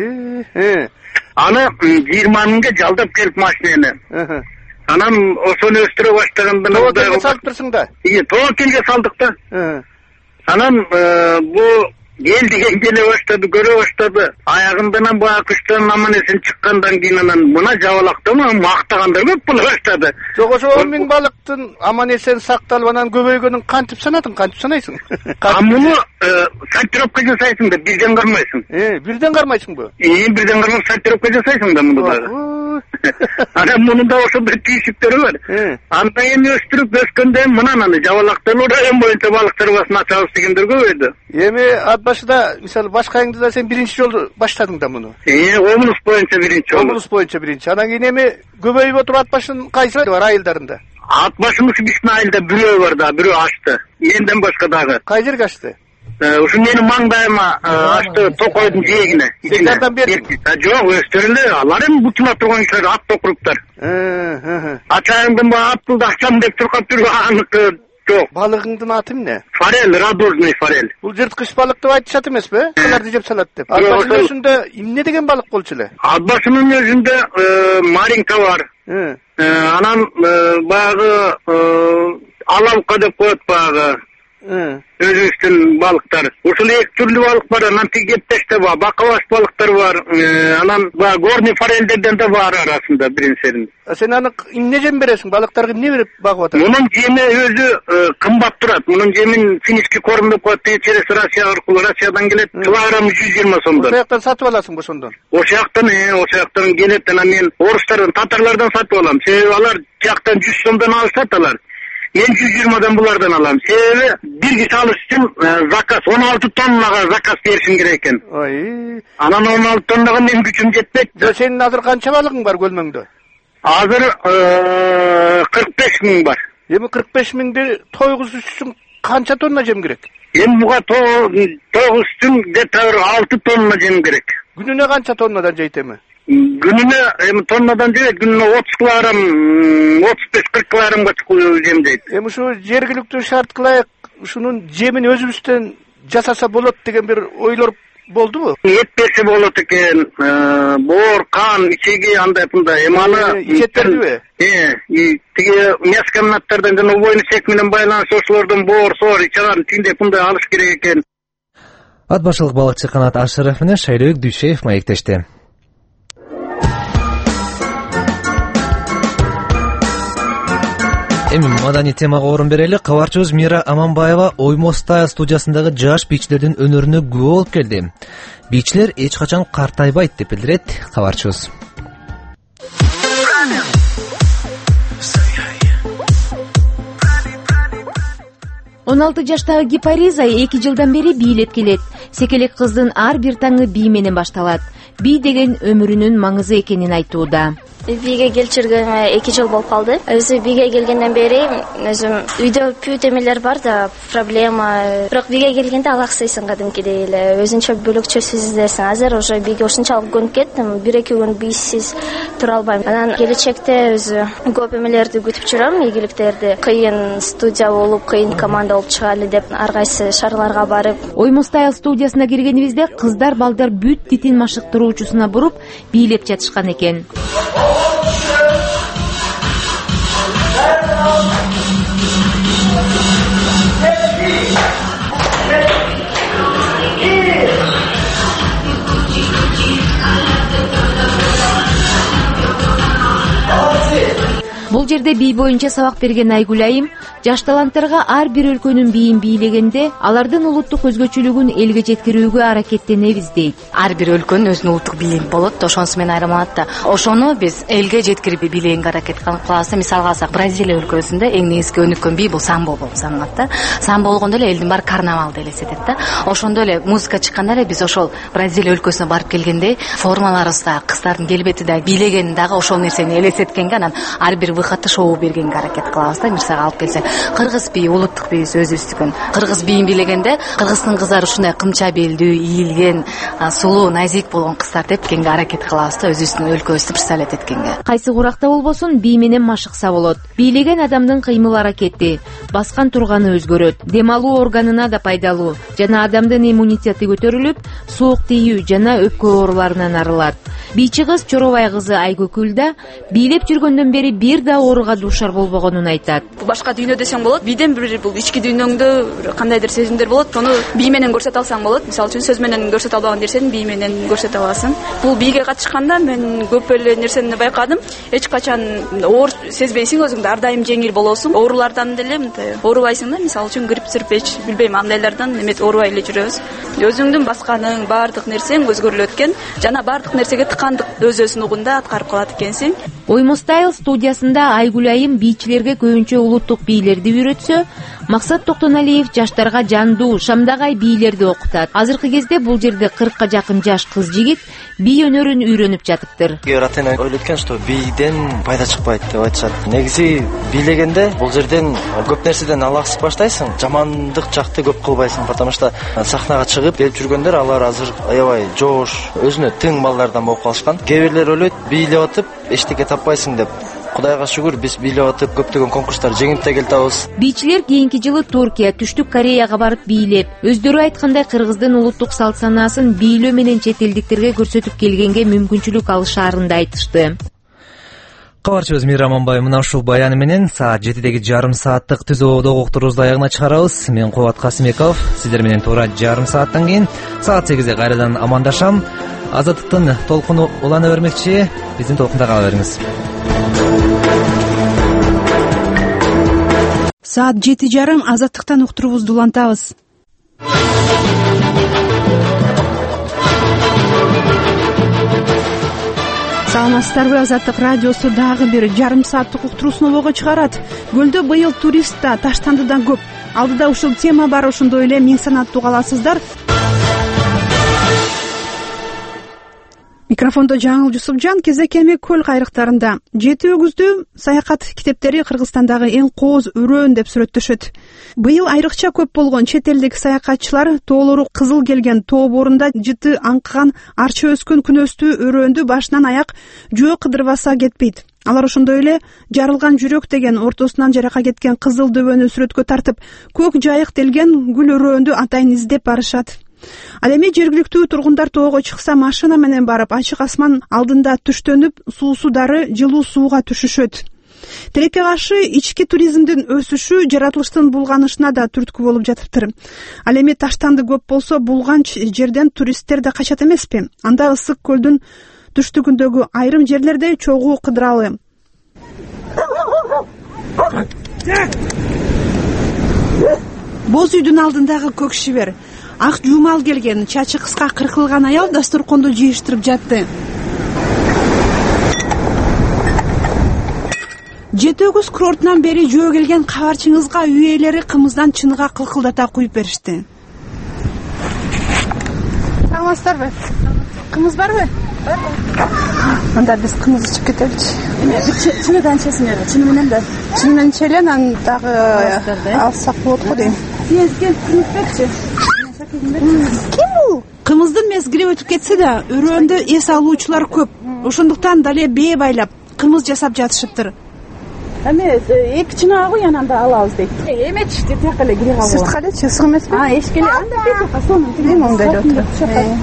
Аны жыйырма миңге жалдап келип машинени. Анан ошону өстүрө баштаганда Тоокелге салыптырсың да? Ие, Тоокелге салдык да. Анан бул эл деген келе баштады, көрө баштады. Аягындан баягы кыштан аман эсен чыккандан кийин анан мына жабалакта мактагандар көп боло баштады. Жок, ошо он миң балыктын аман эсен сакталып анан көбөйгөнүн кантип санадың, кантип санайсың? А муну сортировка жасайсың да, бирден кармайсың. Э, бирден кармайсыңбы? Э, бирден кармап сортировка жасайсың да муну дагы. Анан мунун да ошондой түйшүктөрү бар. Анда эми өстүрүп өскөндө мынан аны жабалактан район боюнча балык чарбасын ачабыз дегендер көбөйдү. Эми ат башыда мисалы башкаңды да сен биринчи жолу баштадың да муну. Э, облус боюнча биринчи жолу. Облус боюнча биринчи. Анан кийин эми көбөйүп отуруп ат башынын кайсы бар айылдарында? Ат башынын биздин айылда бирөө бар да, бирөө ачты. Менден башка дагы. Кай жерге ачты? Ушу менин маңдайыма ачты, Токойдун жээгине. Сен бердиң? Жок, өздөрү эле, алар эми бутулап турган кишилер, ат токуруктар. Ачайымдын ба аттылды ачам деп туркап жүргөн аныкы жок. Балыгыңдын аты эмне? Форель, радужный форель. Бул жырткыч балык деп айтышат эмеспи? Кыларды жеп салат деп. Ат башынын өзүндө эмне деген балык болчу эле? Ат башынын өзүндө маринка бар. Анан баягы алалка деп коет баягы. өзүбүздүн балыктар. Ушул эки түрлүү балык бар, анан тигептеш да бар, бакалаш балыктар бар, анан баягы горный форельдерден да бар арасында биринсерин. Сен аны эмне жем бересиң? Балыктарга эмне берип багып атасың? Мунун жеми өзү кымбат турат. Мунун жемин финский корм деп коет, через Россия аркылуу, Россиядан келет, килограммы жүз жыйырма сомдон. Ошол жактан сатып аласың ошондон? Ошол жактан, ошол жактан келет, анан мен орустардан, татарлардан сатып алам. Себеби алар жактан жүз сомдон алышат алар. Мен жүз жыйырмадан булардан алам. Себеби бир киши алыш үчүн заказ он алты тоннага заказ беришим керек экен. Ой. Анан он алты тоннага мен күчүм жетпейт. Сенин азыр канча балыгың бар көлмөңдө? Азыр кырк беш миң бар. Эми кырк беш миңди тойгузуш үчүн канча тонна жем керек? Эми буга тойгуз үчүн где-то алты тонна жем керек. Күнүнө канча тоннадан жейт эми? Күнүнө эми тоннадан жейт, күнүнө отуз килограмм, отуз беш кырк килограммга жем жейт. Эми ушу жергиликтүү шарт кылайык, ушунун жемин өзүбүздөн жасаса болот деген бир ойлор болдубу? Эт берсе болот экен, боор, кан, ичеги андай мындай. Эми аны ичеттердиби? Э, тиги мяскомнаттардан жана убойный сек менен байланыш ошолордон боор, соор, ичаган тиндей мындай алыш керек экен. Ат башылык балыкчы Канат Ашыров менен Шайлообек Дүйшеев маектешти. Эми маданий темага орун берели. Кабарчыбыз Мира Аманбаева Оймостая студиясындагы жаш бийчилердин өнөрүнө күбө болуп келди. Бийчилер эч качан картайбайт деп билдирет кабарчыбыз. он алты жаштагы Гипариза эки жылдан бери бийлеп келет. Секелек кыздын ар бир таңы бий менен башталат. Бий деген өмүрүнүн маңызы экенин айтууда. Бийге келчиргениме эки жыл болуп калды. Өзү бийге келгенден бери өзүм үйдө бүт эмелер бар да, проблема. Бирок бийге келгенде алаксыйсың кадимкидей эле. Өзүнчө бөлөкчө сездерсиң. Азыр уже бийге ушунчалык көнүп кеттим. бир эки күн бийсиз тура албайм. Анан келечекте өзү көп эмелерди күтүп жүрөм, ийгиликтерди. Кыйын студия болуп, кыйын команда болуп чыгалы деп ар кайсы шаарларга барып. Оймостая студиясына киргенибизде кыздар балдар бүт титин машыктыруучусуна буруп бийлеп жатышкан экен. Бул жерде бий боюнча сабак берген Айгүл айым жаш таланттарга ар бир өлкөнүн бийин бийлегенде алардын улуттук өзгөчөлүгүн элге жеткирүүгө аракеттенебиз дейт. Ар бир өлкөнүн өзүнүн улуттук бийи болот, ошонусу менен айырмаланат да. Ошону биз элге жеткирип бийлегенге аракет кылабыз. Мисалга алсак, Бразилия өлкөсүндө эң негизги өнүккөн бий бул самбо болуп саналат да. Самбо болгондо эле элдин баары карнавалды элестетет да. Ошондо эле музыка чыкканда эле биз ошол Бразилия өлкөсүнө барып келгенде формаларыбыз да, кыздардын келбети да, бийлегени дагы ошол нерсени элестеткенге, анан ар бир выходто шоу бергенге аракет кылабыз да. Мисалга алып келсе, кыргыз бийи, улуттук бийибиз өзүбүздүкүн. Кыргыз бийин бийлегенде кыргыздын кыздары ушундай кымча белдүү, ийилген, сулуу, назик болгон кыздар деп кеңге аракет кылабыз да, өзүбүздүн өлкөбүздү представлять эткенге. Кайсы куракта болбосун бий менен машыкса болот. Бийлеген адамдын кыймыл аракети, баскан турганы өзгөрөт, дем алуу органына да пайдалуу жана адамдын иммунитети көтөрүлүп, суук тийүү жана өпкө ооруларынан арылат. Бийчи кыз Чоробай кызы Айгөкүл да бийлеп жүргөндөн бери бир да ооруга дуушар болбогонун айтат. Башка дүйнө десең болот, бийден бир бул ички дүйнөңдө кандайдыр сезимдер болот, аны бий менен көрсөтө алсаң болот. Мисалы үчүн сөз менен көрсөтө албаган нерсени бий менен көрсөтө аласың. Бул бийге катышканда мен көп эле нерсени байкадым. Эч качан оор сезбейсиң, өзүңдү ар дайым жеңил болосуң. Оорулардан деле мындай оорубайсың да, мисалы үчүн грипп, сырпеч, билбейм, андайлардан эмес оорубай эле жүрөбүз. Өзүңдүн басканың баардык нерсең өзгөрүлөт экен, жана баардык нерсеге тыкандык өз-өзүн угунда аткарып калат экенсиң. Оймостая студиясында Айгүл айым бийчилерге көбүнчө улуттук бийлерди үйрөтсө, Максат Токтоналиев жаштарга жандуу, шамдагай бийлерди окутат. Азыркы кезде бул жерде кыркка жакын жаш кыз жигит бий өнөрүн үйрөнүп жатыптыр. Ата-эне ойлойт экен, что бийден пайда чыкпайт деп айтышат. Негизи бийлегенде бул жерден көп нерседен алаксып баштайсың, жамандык жакты көп кылбайсың, потому что сахнага чыгып берип жүргөндөр алар азыр аябай жоош, өзүнө тең балдардан болуп калышкан. Кээ бирлер ойлойт, бийлеп атып эчтеке таппайсың деп. Кудайга шүгүр, биз бийлеп атып көптөгөн конкурстар жеңип да келтебиз. Бийчилер кийинки жылы Туркия, Түштүк Кореяга барып бийлеп, өздөрү айткандай кыргыздын улуттук салт санаасын бийлөө менен чет элдиктерге көрсөтүп келгенге мүмкүнчүлүк алышаарын да айтышты. Кабарчыбыз Мирам Аманбай мына ушул баяны менен саат жетидеги жарым сааттык түзүү догуктурубузду аягына чыгарабыз. Мен Кубат Касымбеков, сиздер менен туура жарым сааттан кийин саат сегизде кайрадан амандашам. Азаттыктын толкуну улана бермекчи, биздин толкунда кала бериңиз. Саат жети жарым азаттыктан уктурубузду улантабыз. Саламатсыздарбы, Азаттык радиосу дагы бир жарым сааттык уктуруусун обого чыгарат. Көлдө быйыл турист да, таштандыдан көп. Алдыда ушул тема бар, ошондой эле миң санаттуу каласыздар. Микрофондо Жаңыл Жусупжан, кезек эми көл кайрыктарында. Жети өгүздү саякат китептери Кыргызстандагы эң кооз өрөөн деп сүрөттөшөт. Быйыл айрыкча көп болгон чет элдик саякатчылар тоолору кызыл келген тоо боорунда жыты аңкыган, арча өскөн күнөстүү өрөөндү башынан аяк жөө кыдырбаса кетпейт. Алар ошондой эле жарылган жүрөк деген ортосунан жарака кеткен кызыл дөбөнү сүрөткө тартып, көк жайык делген гүл өрөөндү атайын издеп барышат. Ал эми жергиликтүү тургундар тоого чыкса машина менен барып, ачык асман алдында түштөнүп, суусудары жылуу сууга түшүшөт. Тилекке каршы ички туризмдин өсүшү жаратылыштын булганышына да түрткү болуп жатыптыр. Ал эми таштанды көп болсо, булганч жерден туристтер да качат эмеспи? Анда ысык көлдүн түштүгүндөгү айрым жерлерде чогуу кыдыралы. Боз үйдүн алдындагы көк шибер, ак жумал келген, чачы кыска кыркылган аял дасторконду жыйыштырып жатты. Жети өгүз курортунан бери жөө келген кабарчыңызга үй ээлери кымыздан чыныга кылкылдата куюп беришти. Саламатсыздарбы? Кымыз барбы? Анда биз кымыз ичип кетеличи. Эме чыныдан чесин эле, чыны менен да. Чыны менен челе, анан дагы алсак болот го дейм. Сизге кымыз берчи. Ким бул? Кымыздын мезгили өтүп кетсе да, өрөөндө эс алуучулар көп. Ошондуктан дале бээ байлап, кымыз жасап жатышыптыр. Эме эки чынага кой, анан да алабыз дейт. Эмечи, тияка эле кире калган. Сыртка элечи, ысык эмеспи? А, эшикке эле. Анда бетика сонун тилем ондай эле отуруп.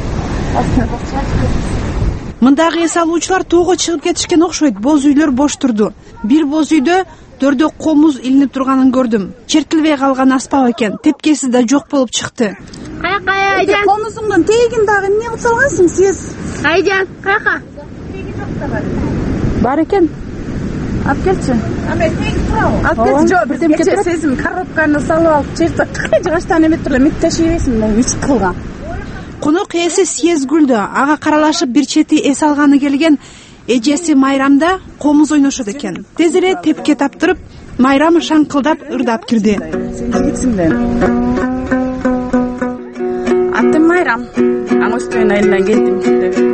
Мындагы эс алуучулар тоого чыгып кетишкен окшойт. Боз үйлөр бош турду. Бир боз үйдө дөрдө комуз илинип турганын көрдүм. Черкилбей калган аспап экен. Тепкеси да жок болуп чыкты. Каяка Айжан? Комузуңдун тегин дагы эмне кылып салгансың сиз? Айжан, каяка? Теги жок да бар. Бар экен. Алып келчи. Аме теги турабы? Алып келчи. Жок, бирдем кече сезим коробканы салып алып, чертип жыгачтан эме туруп, мит ташыйбайсың, могу ич кылган. Конок ээси Съездгүлдө ага каралашып бир чети эс алганы келген эжеси Майрамда комуз ойношот экен. Тез эле тепке таптырып, Майрам шаңкылдап ырдап кирди. Атым Майрам, Аңөстөн айынан келдим.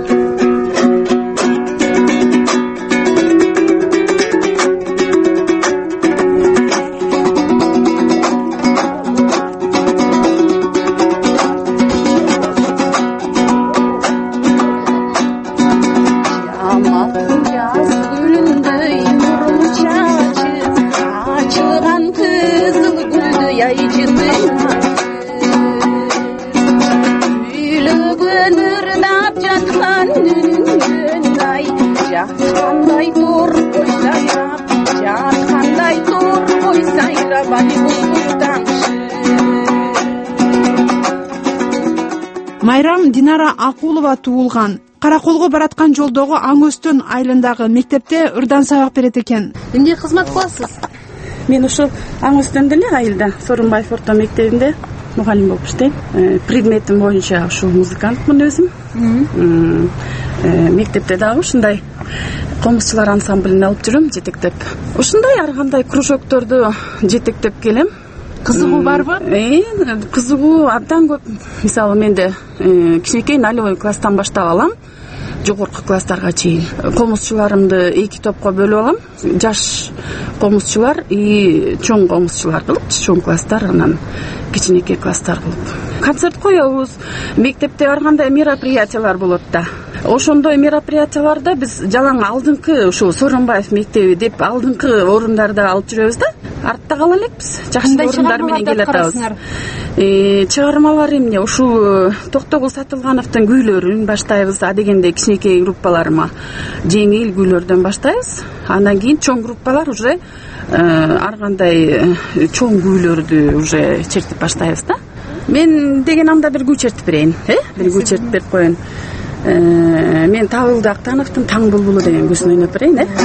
Майрам Динара Акулова туулган. Караколго бараткан жолдогу Аңөстөн айылындагы мектепте ырдан сабак берет экен. Эмне кызмат кыласыз? Мен ушул Аңөстөндө эле айылда Сооронбаев орто мектебинде мугалим болуп иштейм. Предметим боюнча ушул музыкантмын өзүм. Мектепте дагы ушундай комузчулар ансамблин алып жүрөм, жетектеп. Ушундай ар кандай кружокторду жетектеп келем. Кызыгуу барбы? Э, кызыгуу абдан көп. Мисалы менде кичинекей нолевой класстан баштап алам. Жогорку класстарга чейин комузчуларымды эки топко бөлүп алам. Жаш комузчулар и чоң комузчулар кылып, чоң класстар, анан кичинекей класстар кылып. Концерт коебуз. Мектепте ар кандай мероприятиялар болот да. Ошондой мероприятияларда биз жалаң алдыңкы ушул Сооронбаев мектеби деп алдыңкы орундарда алып жүрөбүз да. артта кала элекпиз. Жакшы орундар менен келе атабыз. Чыгармалар эмне? Ушул Токтогул Сатылгановдун күйлөрүн баштайбыз. А дегенде кичинекей группаларыма жеңил күйлөрдөн баштайбыз. Андан кийин чоң группалар уже ар кандай чоң күйлөрдү уже чертип баштайбыз да. Мен деген анда бир күй чертип берейин, э? Бир күй чертип берип коеюн. Мен Табылды Актановдун Таң булбулу деген күйсүн ойноп берейин, э?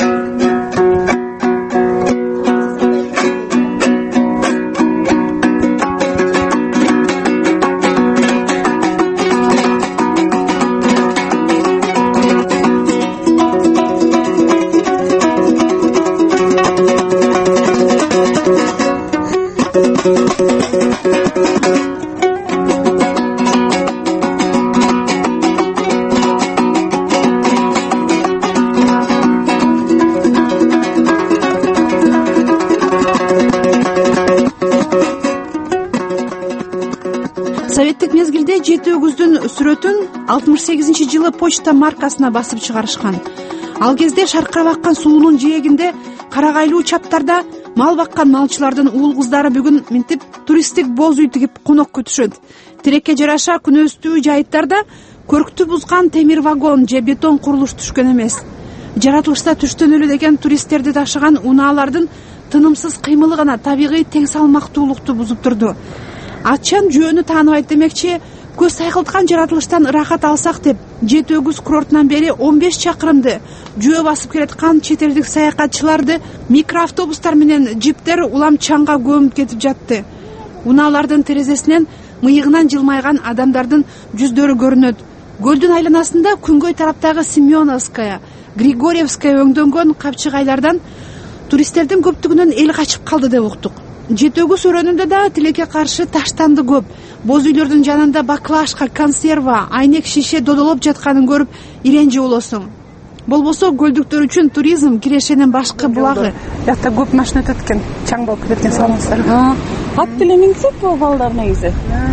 Советтик мезгилде жети өгүздүн сүрөтүн алтымыш сегизинчи жылы почта маркасына басып чыгарышкан. Ал кезде шаркырап аккан суунун жээгинде карагайлуу чаптарда мал баккан малчылардын уул кыздары бүгүн минтип туристтик боз үй тигип конок күтүшөт. Тилекке жараша күнөөстүү жайыттарда көрктү бузган темир вагон же бетон курулуш түшкөн эмес. Жаратылышта түштөн эле деген туристтерди ташыган унаалардын тынымсыз кыймылы гана табигый тең салмактуулукту бузуп турду. Атчан жөөнү тааныбайт демекчи, көз сайкылткан жаратылыштан ырахат алсак деп жети өгүз курортунан бери он беш чакырымды жөө басып келаткан чет элдик саякатчыларды микроавтобустар менен джиптер улам чаңга көмүп кетип жатты. Унаалардын терезесинен мыйыгынан жылмайган адамдардын жүздөрү көрүнөт. Көлдүн айланасында күнгөй тараптагы Семеновская, Григорьевская өңдөнгөн капчыгайлардан туристтердин көптүгүнөн эл качып калды деп уктук. Жети өгүз өрөөнүндө да тилекке каршы таштанды көп. Боз үйлөрдүн жанында баклажка, консерва, айнек шише додолоп жатканын көрүп иренжи болосуң. Болбосо көлдүктөр үчүн туризм кирешенин башкы булагы. Ята көп машина өтөт экен, чаң болуп кетет экен, саламатсыздар. Ат деле минсек бул балдар негизи.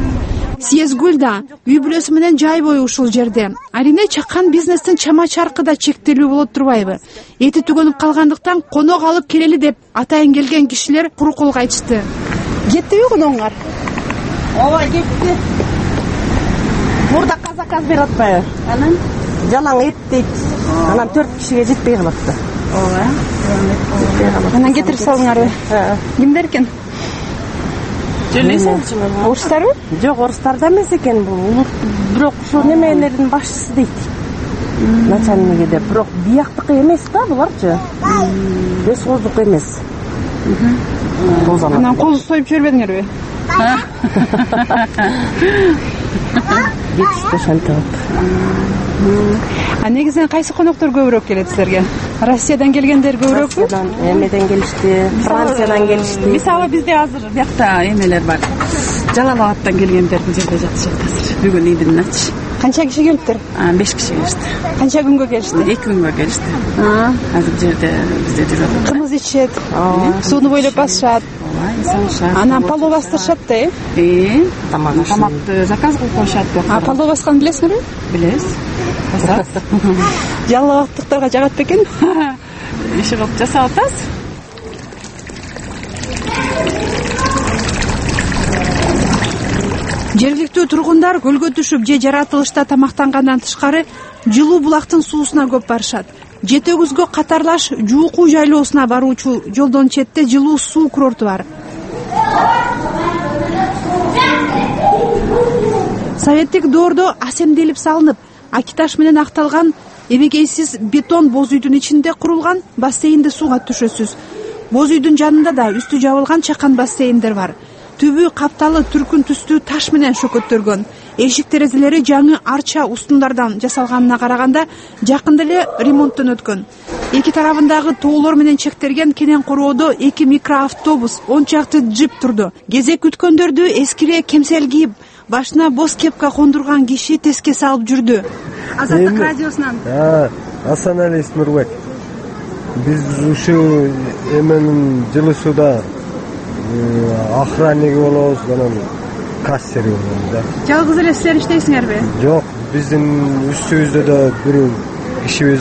Съезгүл да үй бүлөсү менен жай бою ушул жерде. Арине чакан бизнестин чама чаркы да чектелүү болот турбайбы? Эти түгөнүп калгандыктан конок алып келели деп атайын келген кишилер куру кол кайтышты. Кеттиби коноңар? Ооба, кетти. Мурда казаказ берип атпайбы? Анан жалаң эт дейт. Анан төрт кишиге жетпей калат. Ооба. Анан кетирип салыңарбы? Кимдер экен? Жөнөйсүң? Орустарбы? Жок, орустар да эмес экен бул. Бирок ушул немелердин башчысы дейт. Начальниги деп. Бирок бияктыкы эмес да буларчы. Бесоздук эмес. Анан кол союп жибербедиңерби? Кетишти ошентип. А негизинен кайсы коноктор көбүрөөк келет силерге? Россиядан келгендер көбүрөөкпү? Эмеден келишти, Франциядан келишти. Мисалы бизде азыр биякта эмелер бар. Жалал Абадтан келгендер бул жерде жатышат азыр. Бүгүн идиначы. Канча киши келиптир? беш киши келишти. Канча күнгө келишти? эки күнгө келишти. Азыр жерде бизде жүрөт. Кымыз ичет, сууну бойлоп басышат. Анан палоо бастырышат да, э? Э, тамакты заказ кылып коюшат. А палоо басканды билесиңерби? Билебиз. Басат. Жалал Абадтыктарга жагат бекен? Иши кылып жасап атабыз. Жергиликтүү тургундар көлгө түшүп же жаратылышта тамактангандан тышкары жылуу булактын суусуна көп барышат. Жети өгүзгө катарлаш Жуукуу жайлоосуна баруучу жолдон четте жылуу суу курорту бар. Советтик доордо асемделип салынып, акиташ менен акталган эбегейсиз бетон боз үйдүн ичинде курулган бассейнде сууга түшөсүз. Боз үйдүн жанында да үстү жабылган чакан бассейндер бар. Түбү капталы түркүн түстүү таш менен шөкөттөргөн. Эшик терезелери жаңы арча устундардан жасалганына караганда жакында эле ремонттон өткөн. Эки тарабындагы тоолор менен чектелген кенен короодо эки микроавтобус, он чакты джип турду. Кезек күткөндөрдү эскире кемсел кийип, башына боз кепка кондурган киши теске салып жүрдү. Азаттык радиосунан. Асаналис Нурбек. Биз ушул эменин жылы сууда охранник болобуз, анан кассер болобуз да. Жалгыз эле силер иштейсиңерби? Жок, биздин үстүбүздө да бир кишибиз бар.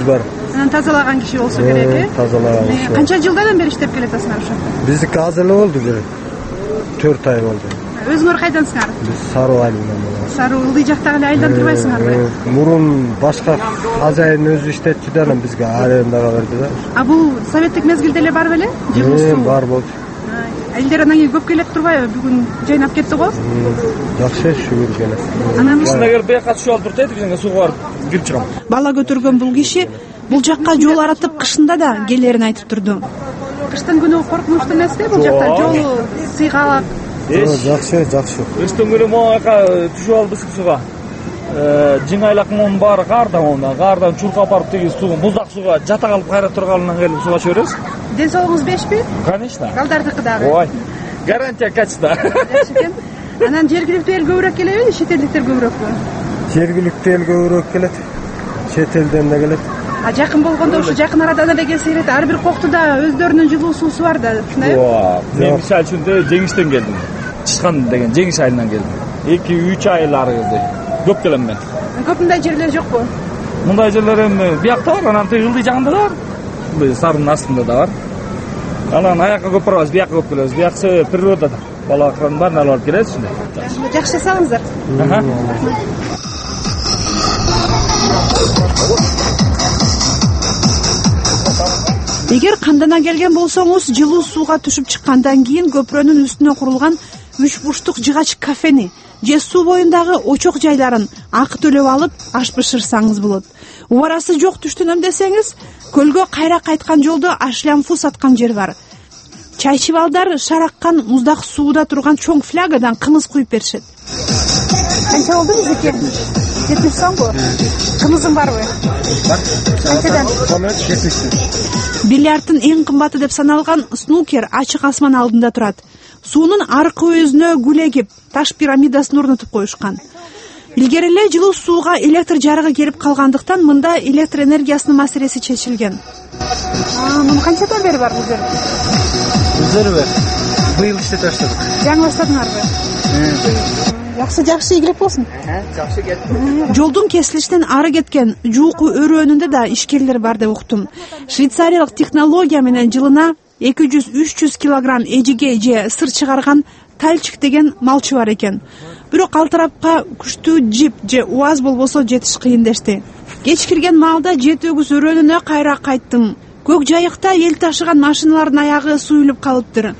Анан тазалаган киши болсо керек э тазалаган киши. Канча жылдан бери иштеп келатасыңар ошо? Биздики азыр эле болду бир төрт ай болду. Өзүңөр кайдансыңар? Биз Сары айылынан болобуз. Сары ылдый жактагы эле айылдан турбайсыңарбы? Мурун башка хозяин өзү иштетчү да, анан бизге арендаға берди да. А бул советтик мезгилде эле бар беле? Жылуу суу бар болду. Элдер анан кийин көп келет турбайбы? Бүгүн жайнап кетти го. Жакшы, шүгүр келет. Анан эгер бияка түшүп алып турсайт, бизге сууга барып кирип чыгам. Бала көтөргөн бул киши бул жакка жол аратып кышында да келерин айтып турду. Кыштын күнү коркунучтуу эмеспи бул жакта? Жолу сыйгалак. Жакшы, жакшы. Кыштын күнү могу жака түшүп алып ысык сууга. Жиңайлактын баары каарда монда, каардан чуркап барып тиги суу, муздак сууга жата калып кайра турганынан келип сууга чөбөрөбүз. Ден соолугуңуз бешпи? Конечно. Балдардыкы дагы. Ой. Гарантия качества. Жакшы экен. Анан жергиликтүү эл көбүрөөк келеби, чет элдиктер көбүрөөкпү? Жергиликтүү эл көбүрөөк келет. Чет элден да келет. А жакын болгондо ушу жакын арадан эле келсе керек. Ар бир коктуда өздөрүнүн жылуу суусу бар да, ушундай. Ооба. Мен мисалы үчүн Жеңиштен келдим. Чышкан деген Жеңиш айылынан келдим. эки үч айыл ары кезде. Көп келем мен. Көп мындай жерлер жокпу? Мындай жерлер эми биякта бар, анан тиги ылдый жагында да бар. Мындай Сарынын астында да бар. Анан аякка көп барабыз, биякка көп келебиз. Бияксы природа, балакырдын баарын алып алып келебиз ушундай. Жакшы жасаңыздар. Эгер кандана келген болсоңуз, жылуу сууга түшүп чыккандан кийин көпүрөнүн үстүнө курулган үч бурчтук жыгач кафени же суу боюндагы очок жайларын акы төлөп алып аш бышырсаңыз болот. Убарасы жок түштүнөм десеңиз, көлгө кайра кайткан жолдо ашлямфу саткан жер бар. Чайчыбалдар шараккан муздак сууда турган чоң флягадан кымыз куюп беришет. Канча болду бизеке? жетимиш сомго. Кымызың барбы? Бар. Канчадан? жетимиш. Бильярдтын эң кымбаты деп саналган снукер ачык асман алдында турат. Суунун аркы өзүнө гүл эгип, таш пирамидасын орнотуп коюшкан. Илгери эле жылуу сууга электр жарыгы келип калгандыктан мында электр энергиясынын маселеси чечилген. А, муну канчадан бери бар бул жер? Бул жерби? Быйыл иштете баштадык. Жаңы баштадыңарбы? Жакшы, жакшы ийгилик болсун. Жакшы кетти. Жолдун кесилишинен ары кеткен жууку өрөөнүндө да ишкерлер бар деп уктум. Швейцариялык технология менен жылына эки жүз үч жүз килограмм эжиге же сыр чыгарган тальчик деген малчы бар экен. Бирок ал тарапка күчтүү джип же уаз болбосо жетиш кыйын дешти. Кеч кирген маалда жети өгүз өрөөнүнө кайра кайттым. Көк жайыкта эл ташыган машиналардын аягы суюлуп калыптыр.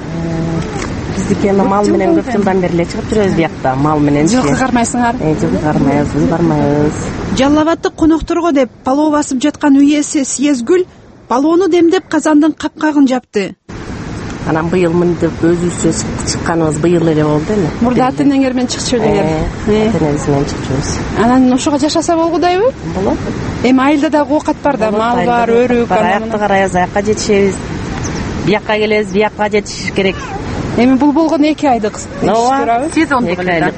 Биздики эми мал менен көп жылдан бери эле чыгып жүрөбүз биякта, мал менен. Жылкы кармайсыңар? Э, жылкы кармайбыз, бармайбыз. Жалал Абадтык конокторго деп палоо басып жаткан үйеси Съезгүл палоону демдеп казандын капкагын жапты. Анан быйыл мындып өзүбүзчө чыкканыбыз быйыл эле болду эми. Мурда ата энеңер менен чыкчу элеңер. Ата энебиз менен чыкчубуз. Анан ошого жашаса болгудайбы? Болот. Эми айылда дагы оокат бар да, мал бар, өрүк, аякты карайбыз, аякка жетишебиз. Биякка келебиз, биякка жетиш керек. Эми бул болгону эки айлык. Ооба, сезондук эле.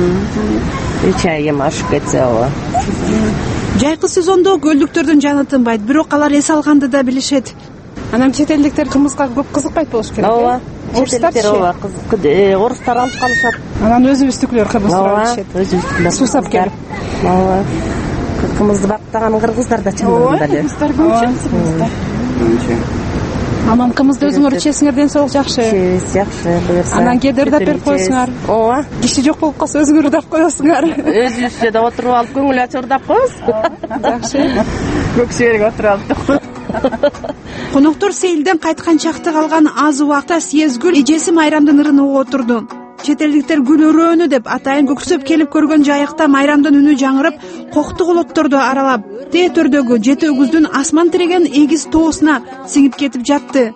үч ай эми ашып кетсе ооба. Жайкы сезондо көлдүктөрдүн жаны тынбайт, бирок алар эс алганды да билишет. Анан чет элдиктер кымызга көп кызыкпайт болуш керек. Ооба. Орустар ооба, орустар алып калышат. Анан өзүбүздүкүлөр кымыз сурап ичет. Өзүбүздүкүлөр суусап келип. Ооба. Кымызды бактаган кыргыздар да чындыгында эле. Кыргыздар көчөсү. Анан кымызды өзүңөр ичесиңер, ден соолук жакшы. Ичебиз, жакшы, буюрса. Анан кедер да берип коесуңар. Ооба. Киши жок болуп калса өзүңөр ырдап коесуңар. Өзүбүзчө да отуруп алып көңүл ачып ырдап коебуз. Жакшы. Көк жерге отуруп алып. Коноктор сейилден кайткан чакты калган аз убакта Съезгүл эжеси Майрамдын ырын угуп отурду. Чет элдиктер гүл өрөөнү деп атайын көксөп келип көргөн жайыкта Майрамдын үнү жаңырып, кокту колотторду аралап, тээ төрдөгү жети өгүздүн асман тиреген эгиз тоосуна сиңип кетип жатты.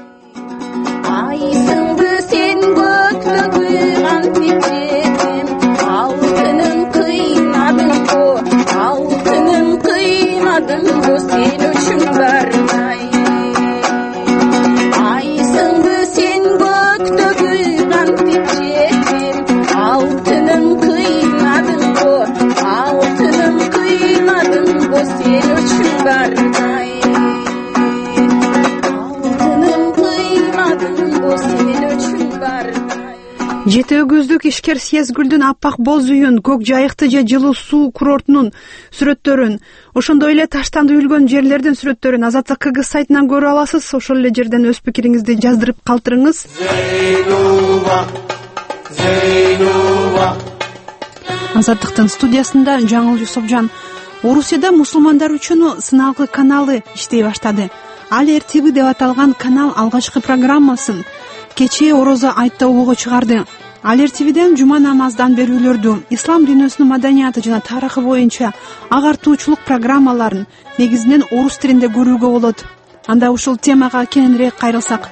Айсыңды сен көккө куйган тепчегим, алтыным кыйнадың го, алтыным кыйнадың го, сен үчүн бармай. Айсыңды сен көктө куйган тепчегим, алтыным кыйнадың го, алтыным кыйнадың го, сен үчүн бармай. жети өгүздүк ишкер Съезгүлдүн аппак боз үйүн, көк жайыкты же жылуу суу курортунун сүрөттөрүн, ошондой эле таштан үйүлгөн жерлердин сүрөттөрүн Азаттык КГ сайтынан көрүп аласыз. Ошол эле жерден өз пикириңизди жаздырып калтырыңыз. Азаттыктын студиясында Жаңыл Жусупжан. Орусияда мусулмандар үчүн сыналгы каналы иштей баштады. Ал эр ти ви деп аталган канал алгачкы программасын кечээ орозо айттобого чыгарды. Ал эр ти виден жума намаздан берүүлөрдү, ислам дүйнөсүнүн маданияты жана тарыхы боюнча агартуучулук программаларын негизинен орус тилинде көрүүгө болот. Анда ушул темага кененирээк кайрылсак.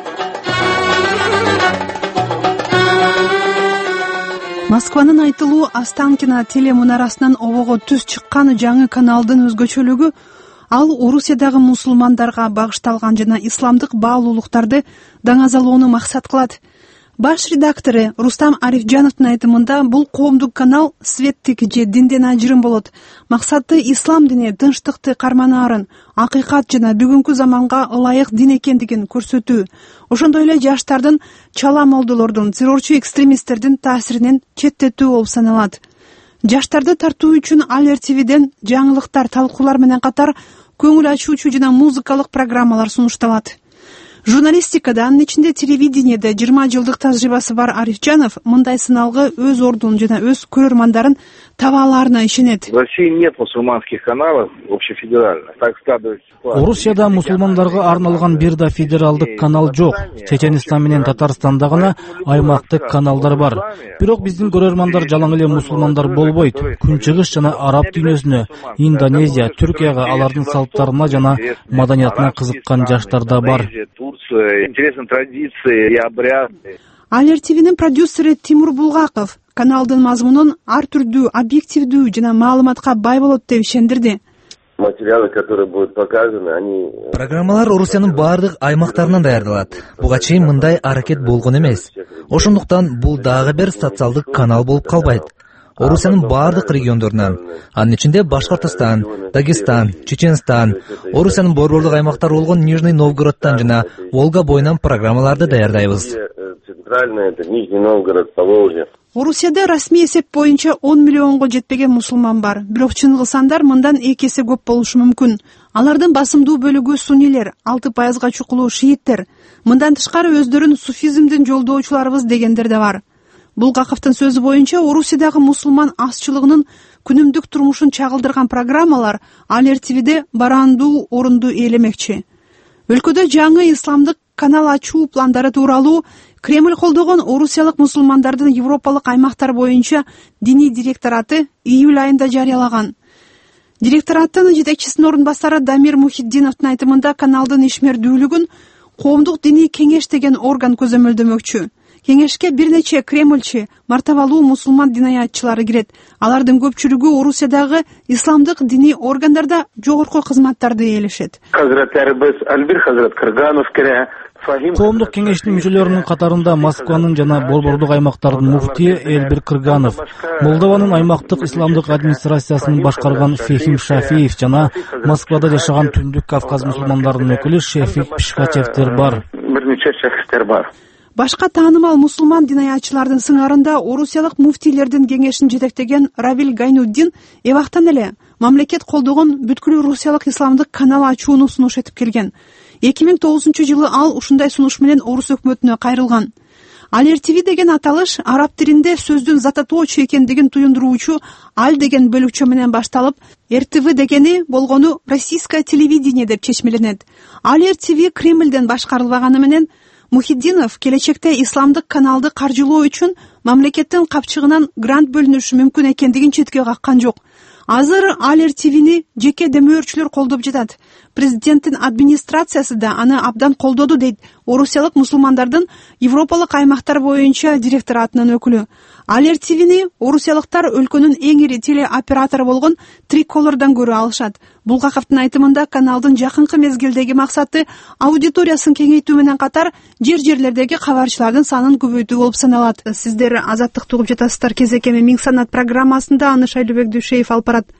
Москванын айтылуу Останкино телемунарасынан обого түз чыккан жаңы каналдын өзгөчөлүгү ал Орусиядагы мусулмандарга багышталган жана исламдык баалуулуктарды даңазалоону максат кылат. Баш редактору Рустам Арифжановдун айтымында бул коомдук канал светтик же динден ажырым болот. Максаты ислам дини тынчтыкты карманаарын, акыйкат жана бүгүнкү заманга ылайык дин экендигин көрсөтүү. Ошондой эле жаштардын чала молдолордун, террорчу экстремисттердин таасиринен четтетүү болуп саналат. Жаштарды тартуу үчүн Ал эр ти виден жаңылыктар, талкуулар менен катар көңүл ачуучу жана музыкалык программалар сунушталат. Журналистикада, анын ичинде телевидениеде жыйырма жылдык тажрыйбасы бар Арифжанов мындай сыналгы өз ордун жана өз көрөрмандарын таба аларына ишенет. В России нет мусульманских каналов общефедеральных. Так складывается. Орусияда мусулмандарга арналган бир да федералдык канал жок. Чеченистан менен Татарстанда гана аймактык каналдар бар. Бирок биздин көрөрмандар жалаң эле мусулмандар болбойт. Күнчыгыш жана араб дүйнөсүнө, Индонезия, Түркияга, алардын салттарына жана маданиятына кызыккан жаштар да бар. Интересны традиции и обряды. Ал эр ти видин продюсери Тимур Булгаков каналдын мазмунун ар түрдүү, объективдүү жана маалыматка бай болот деп ишендирди. Материалы, которые будут показаны, они... Программалар Орусиянын баардык аймактарынан даярдалат. Буга чейин мындай аракет болгон эмес. Ошондуктан бул дагы бир социалдык канал болуп калбайт. Орусиянын баардык региондорунан, анын ичинде Башкортостан, Дагестан, Чеченстан, Орусиянын борборлук аймактары болгон Нижний Новгороддон жана Волга боюнан программаларды даярдайбыз. Центральный, это Нижний Новгород, Поволжье. Орусияда расмий эсеп боюнча он миллионго жетпеген мусулман бар. Бирок чыныгы сандар мындан эки эсе көп болушу мүмкүн. Алардын басымдуу бөлүгү суннилер, алты пайызга чукулуу шииттер. Мындан тышкары өздөрүн суфизмдин жолдоочуларыбыз дегендер да бар. Булгаковдун сөзү боюнча Орусиядагы мусулман азчылыгынын күнүмдүк турмушун чагылдырган программалар Ал эр ти виде барандуу орунду ээлемекчи. Өлкөдө жаңы исламдык канал ачуу пландары тууралуу Кремль колдогон орусиялык мусулмандардын европалык аймактар боюнча диний директораты июль айында жарыялаган. Директораттын жетекчисинин орун басары Дамир Мухиддиновдун айтымында каналдын ишмердүүлүгүн коомдук диний кеңеш деген орган көзөмөлдөмөкчү. Кеңешке бир нече кремльчи, мартабалуу мусулман динаятчылары кирет. Алардын көпчүлүгү Орусиядагы исламдык диний органдарда жогорку кызматтарды ээлешет. Хазратларыбыз Альбир Хазрат Кырганов кире. Коомдук кеңештин мүчөлөрүнүн катарында Москванын жана борбордук аймактардын муфтии Элбир Кырганов, Молдованын аймактык исламдык администрациясын башкарган Фехим Шафиев жана Москвада жашаган Түндүк Кавказ мусулмандарынын өкүлү Шефик Пишкачевтер бар. Бир нече шахстер бар. Башка таанымал мусулман динаятчылардын сыңарында орусиялык муфтийлердин кеңешин жетектеген Равиль Гайнуддин эбактан эле мамлекет колдогон бүткүл русиялык исламдык канал ачууну сунуш этип келген. эки миң тогузунчу жылы ал ушундай сунуш менен орус өкмөтүнө кайрылган. Ал эр ти ви деген аталыш араб тилинде сөздүн зататоочу экендигин туюндуруучу аль деген бөлүкчө менен башталып, эр ти ви дегени болгону российское телевидение деп чечмеленет. Ал эр ти ви Кремльден башкарылбаганы менен Мухиддинов келечекте исламдык каналды каржылоо үчүн мамлекеттин капчыгынан грант бөлүнүшү мүмкүн экендигин четке каккан жок. Азыр Ал эр ти вини жеке демөөрчүлөр колдоп жатат. Президенттин администрациясы да аны абдан колдоду дейт орусиялык мусулмандардын европалык аймактар боюнча директоратынын өкүлү. Ал эр ти вини орусиялыктар өлкөнүн эң ири телеоператору болгон Триколордон көрө алышат. Булгаковдун айтымында каналдын жакынкы мезгилдеги максаты аудиториясын кеңейтүү менен катар жер-жерлердеги кабарчылардын санын көбөйтүү болуп саналат. Сиздер Азаттыкты угуп жатасыздар. Кезекеме Миң санат программасында аны Шайлообек Дүйшеев алып барат.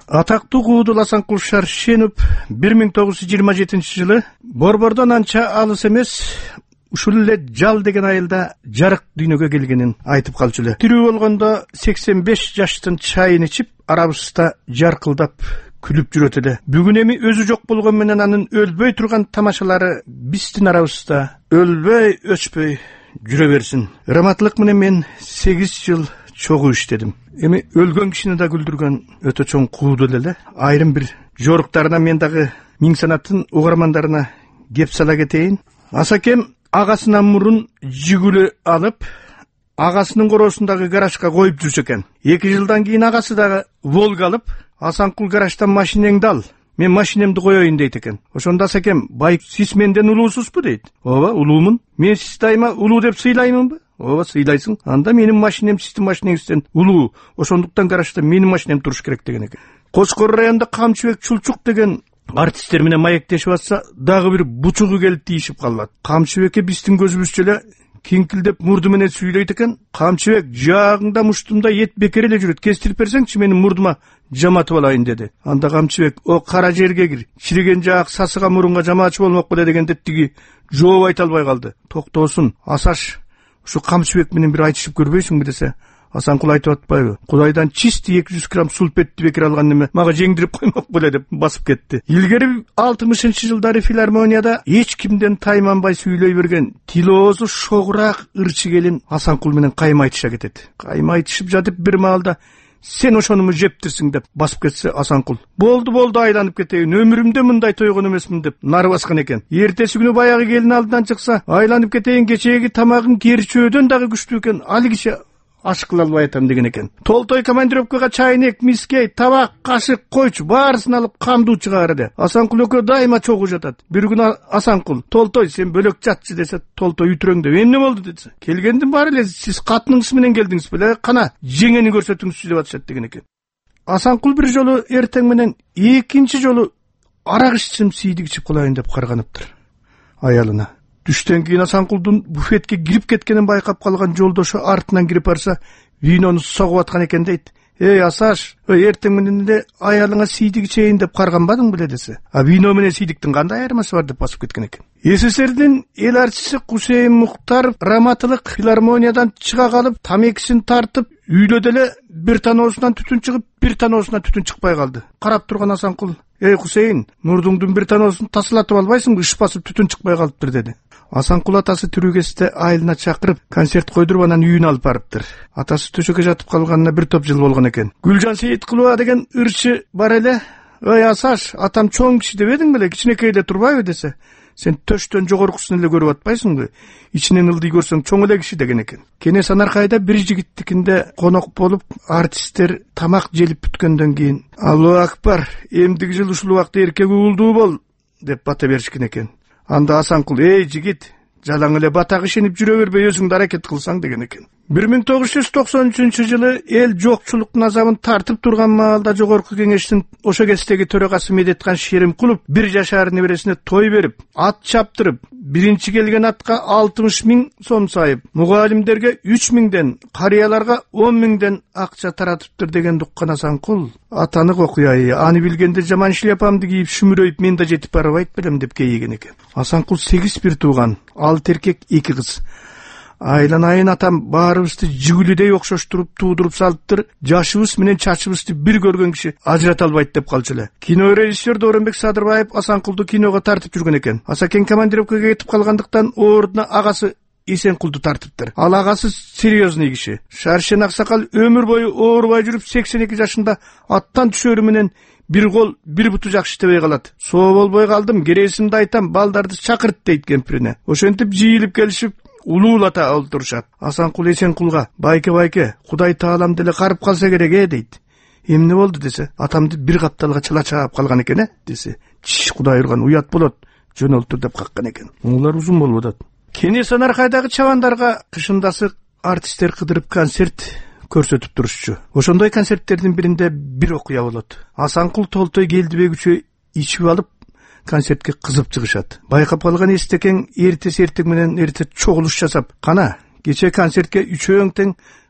Атактуу куудул Асанкул Шаршенов бир миң тогуз жүз жыйырма жетинчи жылы Борбордон анча алыс эмес ушул эле Жал деген айылда жарык дүйнөгө келгенин айтып калчу эле. Тирүү болгондо сексен беш жаштын чайын ичип, арабызда жаркылдап күлүп жүрөт эле. Бүгүн эми өзү жок болгон менен анын өлбөй турган тамашалары биздин арабызда өлбөй, өчпөй жүрө берсин. Раматтылык менен мен сегиз жыл чогуу иштедим. Эми өлгөн кишини да күлдүргөн өтө чоң куудул эле. Айрым бир жоруктарына мен дагы миң санаттын угармандарына кеп сала кетейин. Асакем агасынан мурун жүгүлү алып, агасынын короосундагы гаражга коюп жүрсө экен. эки жылдан кийин агасы дагы Волга алып, Асанкул гараждан машинеңди ал, мен машинемди коеюн дейт экен. Ошондо Асакем, бай, сиз менден улуусузбу дейт. Ооба, улуумун. Мен сиз дайыма улуу деп сыйлаймынбы? Ооба, сыйлайсың. Анда менин машинем сиздин машинеңизден улуу. Ошондуктан гаражда менин машинем туруш керек деген экен. Кочкор районунда Камчыбек Чулчук деген артисттер менен маектешип атса, дагы бир бучугу келип тийишип калат. Камчыбекке биздин көзүбүзчө эле кинкилдеп мурду менен сүйлөйт экен. Камчыбек, жаагыңда муштумда эт бекер эле жүрөт. Кестирип берсеңчи менин мурдума жаматып алайын деди. Анда Камчыбек, о кара жерге кир. Чириген жаак сасыга мурунга жамаачы болмок беле дегенде тиги жооп айта албай калды. Токтосун, Асаш, ушу Камчыбек менен бир айтышып көрбөйсүңбү десе, Асанкул айтып атпайбы? Кудайдан чисти эки жүз грамм сульпетти бекер алган неме мага жеңдирип коймок беле деп басып кетти. Илгери алтымышынчы жылдары филармонияда эч кимден тайманбай сүйлөй берген тилоозу шогураак ырчы келин Асанкул менен кайма айтыша кетет. Кайма айтышып жатып бир маалда сен ошонуму жептирсиң деп басып кетсе, Асанкул болду болду айланып кетейин, өмүрүмдө мындай тойгон эмесмин деп нары баскан экен. Эртеси күнү баягы келин алдынан чыкса, айланып кетейин, кечеги тамагың керчөөдөн дагы күчтүү экен, ал киши аш кыла албай атам деген экен. Толтой командировкага чайнек, мискей, табак, кашык, койчу баарысын алып камдуу чыгарды. Асанкул экөө дайыма чогуу жатат. Бир күнү Асанкул, Толтой сен бөлөк жатчы десе, Толтой үтүрөңдөп, эмне болду десе, келгендин баары эле сиз катыныңыз менен келдиңиз беле, кана жеңени көрсөтүңүзчү деп атышат деген экен. Асанкул бир жолу эртең менен экинчи жолу арак ичсем сийдик ичип калайын деп карганыптыр аялына. Түштөн кийин Асанкулдун буфетке кирип кеткенин байкап калган жолдошу артынан кирип барса, винону согуп аткан экен дейт. Эй, Асаш, эртең менен эле аялыңа сийдик ичейин деп карганбадың беле десе. А вино менен сийдиктин кандай айырмасы бар деп басып кеткен экен. СССРдин эл артисти Кусейин Муктаров раматылык филармониядан чыга калып, тамекисин тартып, үйдө деле бир таноосунан түтүн чыгып, бир таноосунан түтүн чыкпай калды. Карап турган Асанкул, эй Кусейин, мурдуңдун бир таноосун тасылатып албайсыңбы, ыш басып түтүн чыкпай калыптыр деди. Асанкул атасы тирүү кезде айылына чакырып, концерт койдуруп анан үйүнө алып барыптыр. Атасы төшөккө жатып калганына бир топ жыл болгон экен. Гүлжан Сейиткулова деген ырчы бар эле, ой Асаш, атам чоң киши деп эдиң беле, кичинекей эле турбайбы десе, сен төштөн жогоркусун эле көрүп атпайсыңбы? Ичинен ылдый көрсөң чоң эле киши деген экен. Кене Санаркайда бир жигиттикинде конок болуп, артисттер тамак желип бүткөндөн кийин, Аллаху акбар, эмдиги жыл ушул убакта эркек уулдуу бол деп бата беришкен экен. Анда Асанкул, эй жигит, жалаң эле батак ишенип жүрө бербей өзүңдү аракет кылсаң деген экен. бир миң тогуз жүз токсон үчүнчү жылы эл жокчулуктун азабын тартып турган маалда жогорку кеңештин ошо кездеги төрагасы Медеткан Шеримкулов бир жашар небересине той берип, ат чаптырып, биринчи келген атка алтымыш миң сом сайып, мугалимдерге үч миңден, карыяларга он миңден акча таратыптыр деген уккан Асанкул, атанык окуяй, аны билгенде жаман шляпамды кийип шүмүрөйүп мен да жетип барбайт белем деп кейиген экен. Асанкул сегиз бир тууган, алты эркек, эки кыз. Айланайын атам баарыбызды жигүлүдөй окшоштуруп туудуруп салыптыр, жашыбыз менен чачыбызды бир көргөн киши ажырата албайт деп калчу эле. Кино режиссер Дооронбек Садырбаев Асанкулду киного тартып жүргөн экен. Асакен командировкага кетип калгандыктан ордуна агасы Эсенкулду тартыптыр. Ал агасы серьезный киши. Шаршен аксакал өмүр бою оорубай жүрүп сексен эки жашында аттан түшөрү менен бир кол, бир буту жакшы иштебей калат. Соо болбой калдым, кересимди айтам, балдарды чакырт дейт кемпирине. Ошентип жыйылып келишип улуулата олтурушат. Асанкул Эсенкулга, байке байке, Кудай таалам деле карып калса керек э дейт. Эмне болду десе, атамды бир капталга чыла чаап калган экен э десе, чиш Кудай урган, уят болот, жөнөлтүр деп каккан экен. Улар узун болуп атат. Кене Санаркайдагы чабандарга кышындасы артисттер кыдырып концерт көрсөтүп турушчу. Ошондой концерттердин биринде бир окуя болот. Асанкул Толтой келдибегиче ичип алып концертке кызып чыгышат. Байкап калган Эстекең эртеси эртең менен эрте чогулуш жасап, кана кече концертке үчөөң тең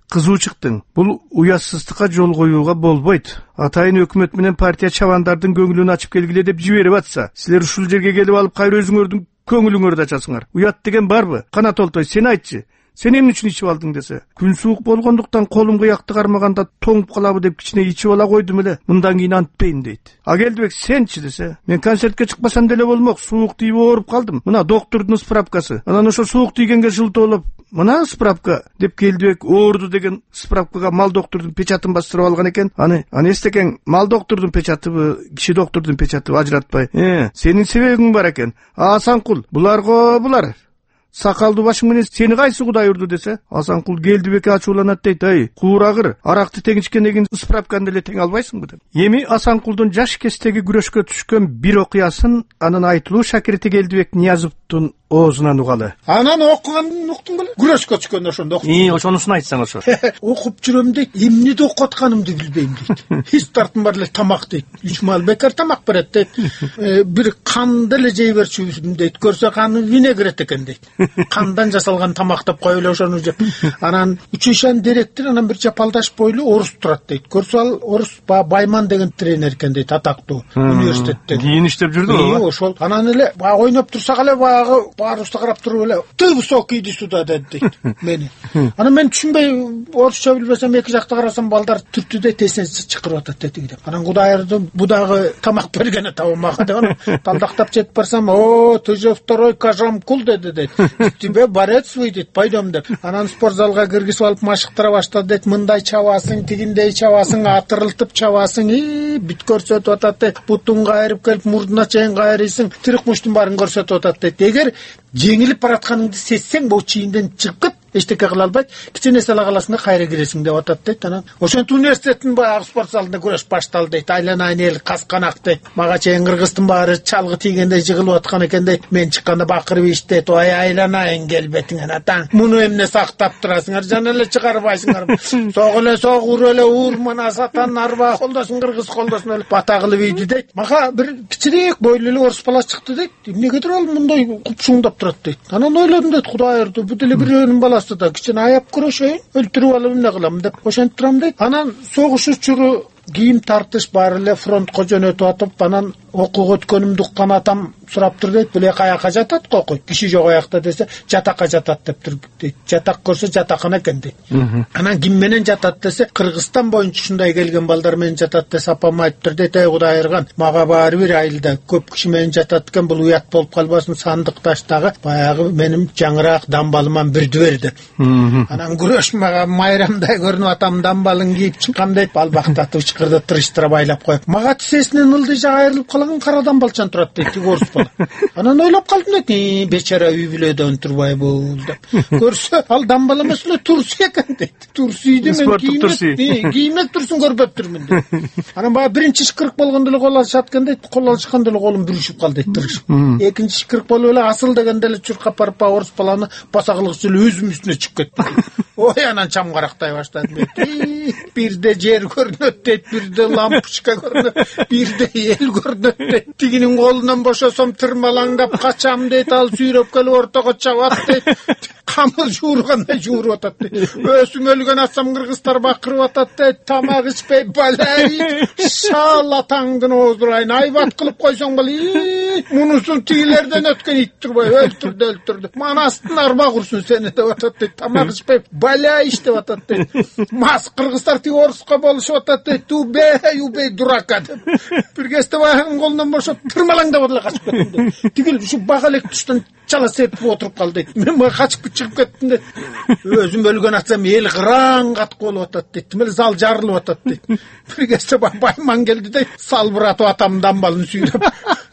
кызуу чыктың. Бул уятсыздыкка жол коюуга болбойт. Атайын өкмөт менен партия чабандардын көңүлүн ачып келгиле деп жиберип атса, силер ушул жерге келип алып кайра өзүңөрдүн көңүлүңөрдү ачасыңар. Уят деген барбы? Канат Олтой, сен айтчы. Сен эмне үчүн ичип алдың десе, күн суук болгондуктан колум кыякты кармаганда тоңуп калабы деп кичине ичип ала койдум эле. Мындан кийин антпейм дейт. Агелдибек, сенчи десе, мен концертке чыкпасам деле болмок, суук тийип ооруп калдым. Мына доктордун справкасы. Анан ошо суук тийгенге жылтоолоп, мына справка деп Келдибек оорду деген справкага мал доктордун печатын бастырып алган экен. Аны, аны эстекең, мал доктордун печатыбы, киши доктордун печатыбы ажыратпай. Э, сенин себебиң бар экен. Асанкул, буларго булар. Сакалдуу башың менен сени кайсы Кудай урду десе, Асанкул Келдибекке ачууланат дейт. Ай, куурагыр, аракты теңичкенден кийин справканы деле тең албайсыңбы деп. Эми Асанкулдун жаш кездеги күрөшкө түшкөн бир окуясын анын айтылуу шакирти Келдибек Ниязовдун оозунан угалы. Анан окуганын уктуң беле? Күрөшкө түшкөн ошондо. И, ошонусун айтсаң ошо. Окуп жүрөм дейт, эмнеде окуп атканымды билбейм дейт. Эч тартым бар эле тамак дейт. Үч мал бекар тамак берет дейт. Бир канды эле жей берчүбүзүм дейт. Көрсө каны винегрет экен дейт. Кандан жасалган тамак деп коюп эле ошону жеп. Анан Учишан директор анан бир жапалдаш бойлуу орус турат дейт. Көрсө ал орус Байман деген тренер экен дейт, атактуу университетте. Кийин иштеп жүрдү го. Ошол. Анан эле баягы ойноп турсак эле баягы баарыбызды карап туруп эле ты высокий иди сюда дейт мени. Анан мен түшүнбөй орусча билбесем эки жакта карасам балдар түртү дейт, эсен чыкырып атат дейт деп. Анан Кудайырдын бу дагы тамак берген атабы мага деп талдактап жетип барсам, о, ты же второй Кажамкул деди дейт. Тебе борец свой дейт, пойдем деп. Анан спортзалга киргизип алып машыктыра баштады дейт. Мындай чабасың, тигиндей чабасың, атырылтып чабасың, и бүт көрсөтүп атат дейт. Бутун кайрып келип мурдуна чейин кайрыйсың, тирик муштун баарын көрсөтүп атат дейт. Эгер жеңилип баратканыңды сезсең, бул чийинден чыгып эчтеке кыла албайт, кичине сала каласың да кайра киресиң деп атат дейт. Анан ошентип университеттин баягы спорт залында күрөш башталды дейт. Айланайын эл касканак дейт. Мага чейин кыргыздын баары чалгы тийгендей жыгылып аткан экен дейт. Мен чыкканда бакырып иштейт. Ой, айланайын келбетиңен атаң. Муну эмне сактап турасыңар? Жана эле чыгарбайсыңар. Сог эле сог, ур эле ур, мына сатан арба колдосун, кыргыз колдосун эле бата кылып ийди дейт. Мага бир кичирээк бойлуу эле орус бала чыкты дейт. Эмнегедир ал мындай купшуңдап турат дейт. Анан ойлодум дейт, Кудайырды бу деле бирөөнүн баласы да кичине аяп күрөшөйүн, өлтүрүп алып эмне кылам деп ошентип турам дейт. Анан согуш учуру кийим тартыш баары эле фронтко жөнөтүп атып, анан окууга өткөнүмдү уккан атам сурап тур дейт. Биле каяка жатат кокой? Киши жок аякта десе, жатакка жатат деп тур дейт. Жатак көрсө жатакана экен дейт. Анан ким менен жатат десе, Кыргызстан боюнча ушундай келген балдар менен жатат десе, апам айтып тур дейт. Эй Кудайырган, мага баары бир айылда көп киши менен жатат экен, бул уят болуп калбасын, сандык таштагы баягы менин жаңыраак дамбалыман бирди бер деп. Анан күрөш мага майрамдай көрүнүп, атам дамбалын кийип чыккан дейт. Балбактатып чыкырды тырыштыра байлап коюп. Мага тизесинен ылдыйжа айрылып калган кара дамбалчан турат дейт, орус бала. Анан ойлоп калдым дейт, бечара үй бүлөдөн турбай бул деп. Көрсө ал дамбал эмес эле турсу экен дейт. Турсуйду мен кийимек, кийимек турсун көрбөп турмун дейт. Анан баягы биринчи шкырык болгондо эле кол алышат экен дейт. Кол алышканда эле колум бүрүшүп калды дейт, тырышып. Экинчи шкырык болуп эле асыл дегенде эле чуркап барып орус баланы баса кылгычы эле өзүм үстүнө чыгып кетти. Ой, анан чам карактай баштадым дейт. Бирде жер көрүнөт дейт, бирде лампочка көрүнөт, бирде эл көрүнөт дейт. Тигинин колунан бошосом тырмалаңдап качам дейт, ал сүйрөп келип ортого чабат дейт. Камыр жуургандай жууруп атат дейт. Өсүм өлгөн атсам кыргыздар бакырып атат дейт. Тамак ичпей балай, шал атаңдын оозурайын, айбат кылып койсоң боло, мунусун тигилерден өткөн ит турбай өлтүрдү, өлтүрдү. Манастын арба курсун сени деп атат дейт. Тамак ичпей балай иштеп атат дейт. Мас кыргыздар тиги оруска болушуп атат дейт. Убей, убей дурака деп. Бир кезде баягынын колунан бошоп тырмалаңдап эле качып кеттим дейт. Тигил ушу багалек туштан чала сепип отуруп калды дейт. Мен мага качып чыгып кеттим дейт. Өзүм өлгөн атсам эл кыраң катып болуп атат дейт. Тимел зал жарылып атат дейт. Бир кезде Байман келди дейт. Салбыратып атам дамбалын сүйрөп.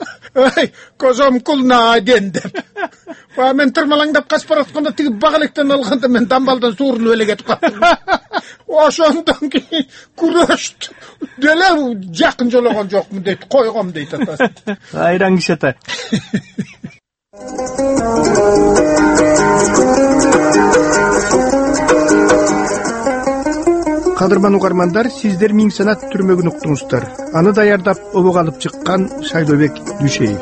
Эй, Кожомкул наден деп. Ба мен тырмалаңдап качып баратканда тиги багалектен алганда мен дамбалдан суурулуп эле кетип калдым. Ошондон кийин күрөштү деле жакын жологон жокмун дейт, койгом дейт атасы. Айран киши ата. Кадырман угармандар, сиздер Миң санат түрмөгүн уктуңуздар. Аны даярдап обого алып чыккан Шайлообек Дүйшеев.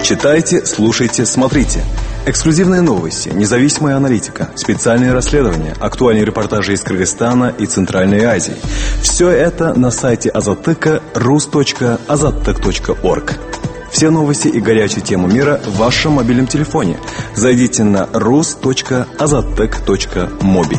Читайте, слушайте, смотрите. Эксклюзивные новости, независимая аналитика, специальные расследования, актуальные репортажи из Кыргызстана и Центральной Азии. Все это на сайте Азаттыка рус точка азаттык точка орг. Все новости и горячие темы мира в вашем мобильном телефоне. Зайдите на рус точка азаттык точка моби.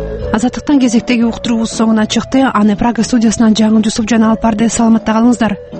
Азаттыктын кезектеги уктуруубуз соңуна чыкты. Аны Прага студиясынан Жаңы Жусуп жана Алпарды саламатта калыңыздар.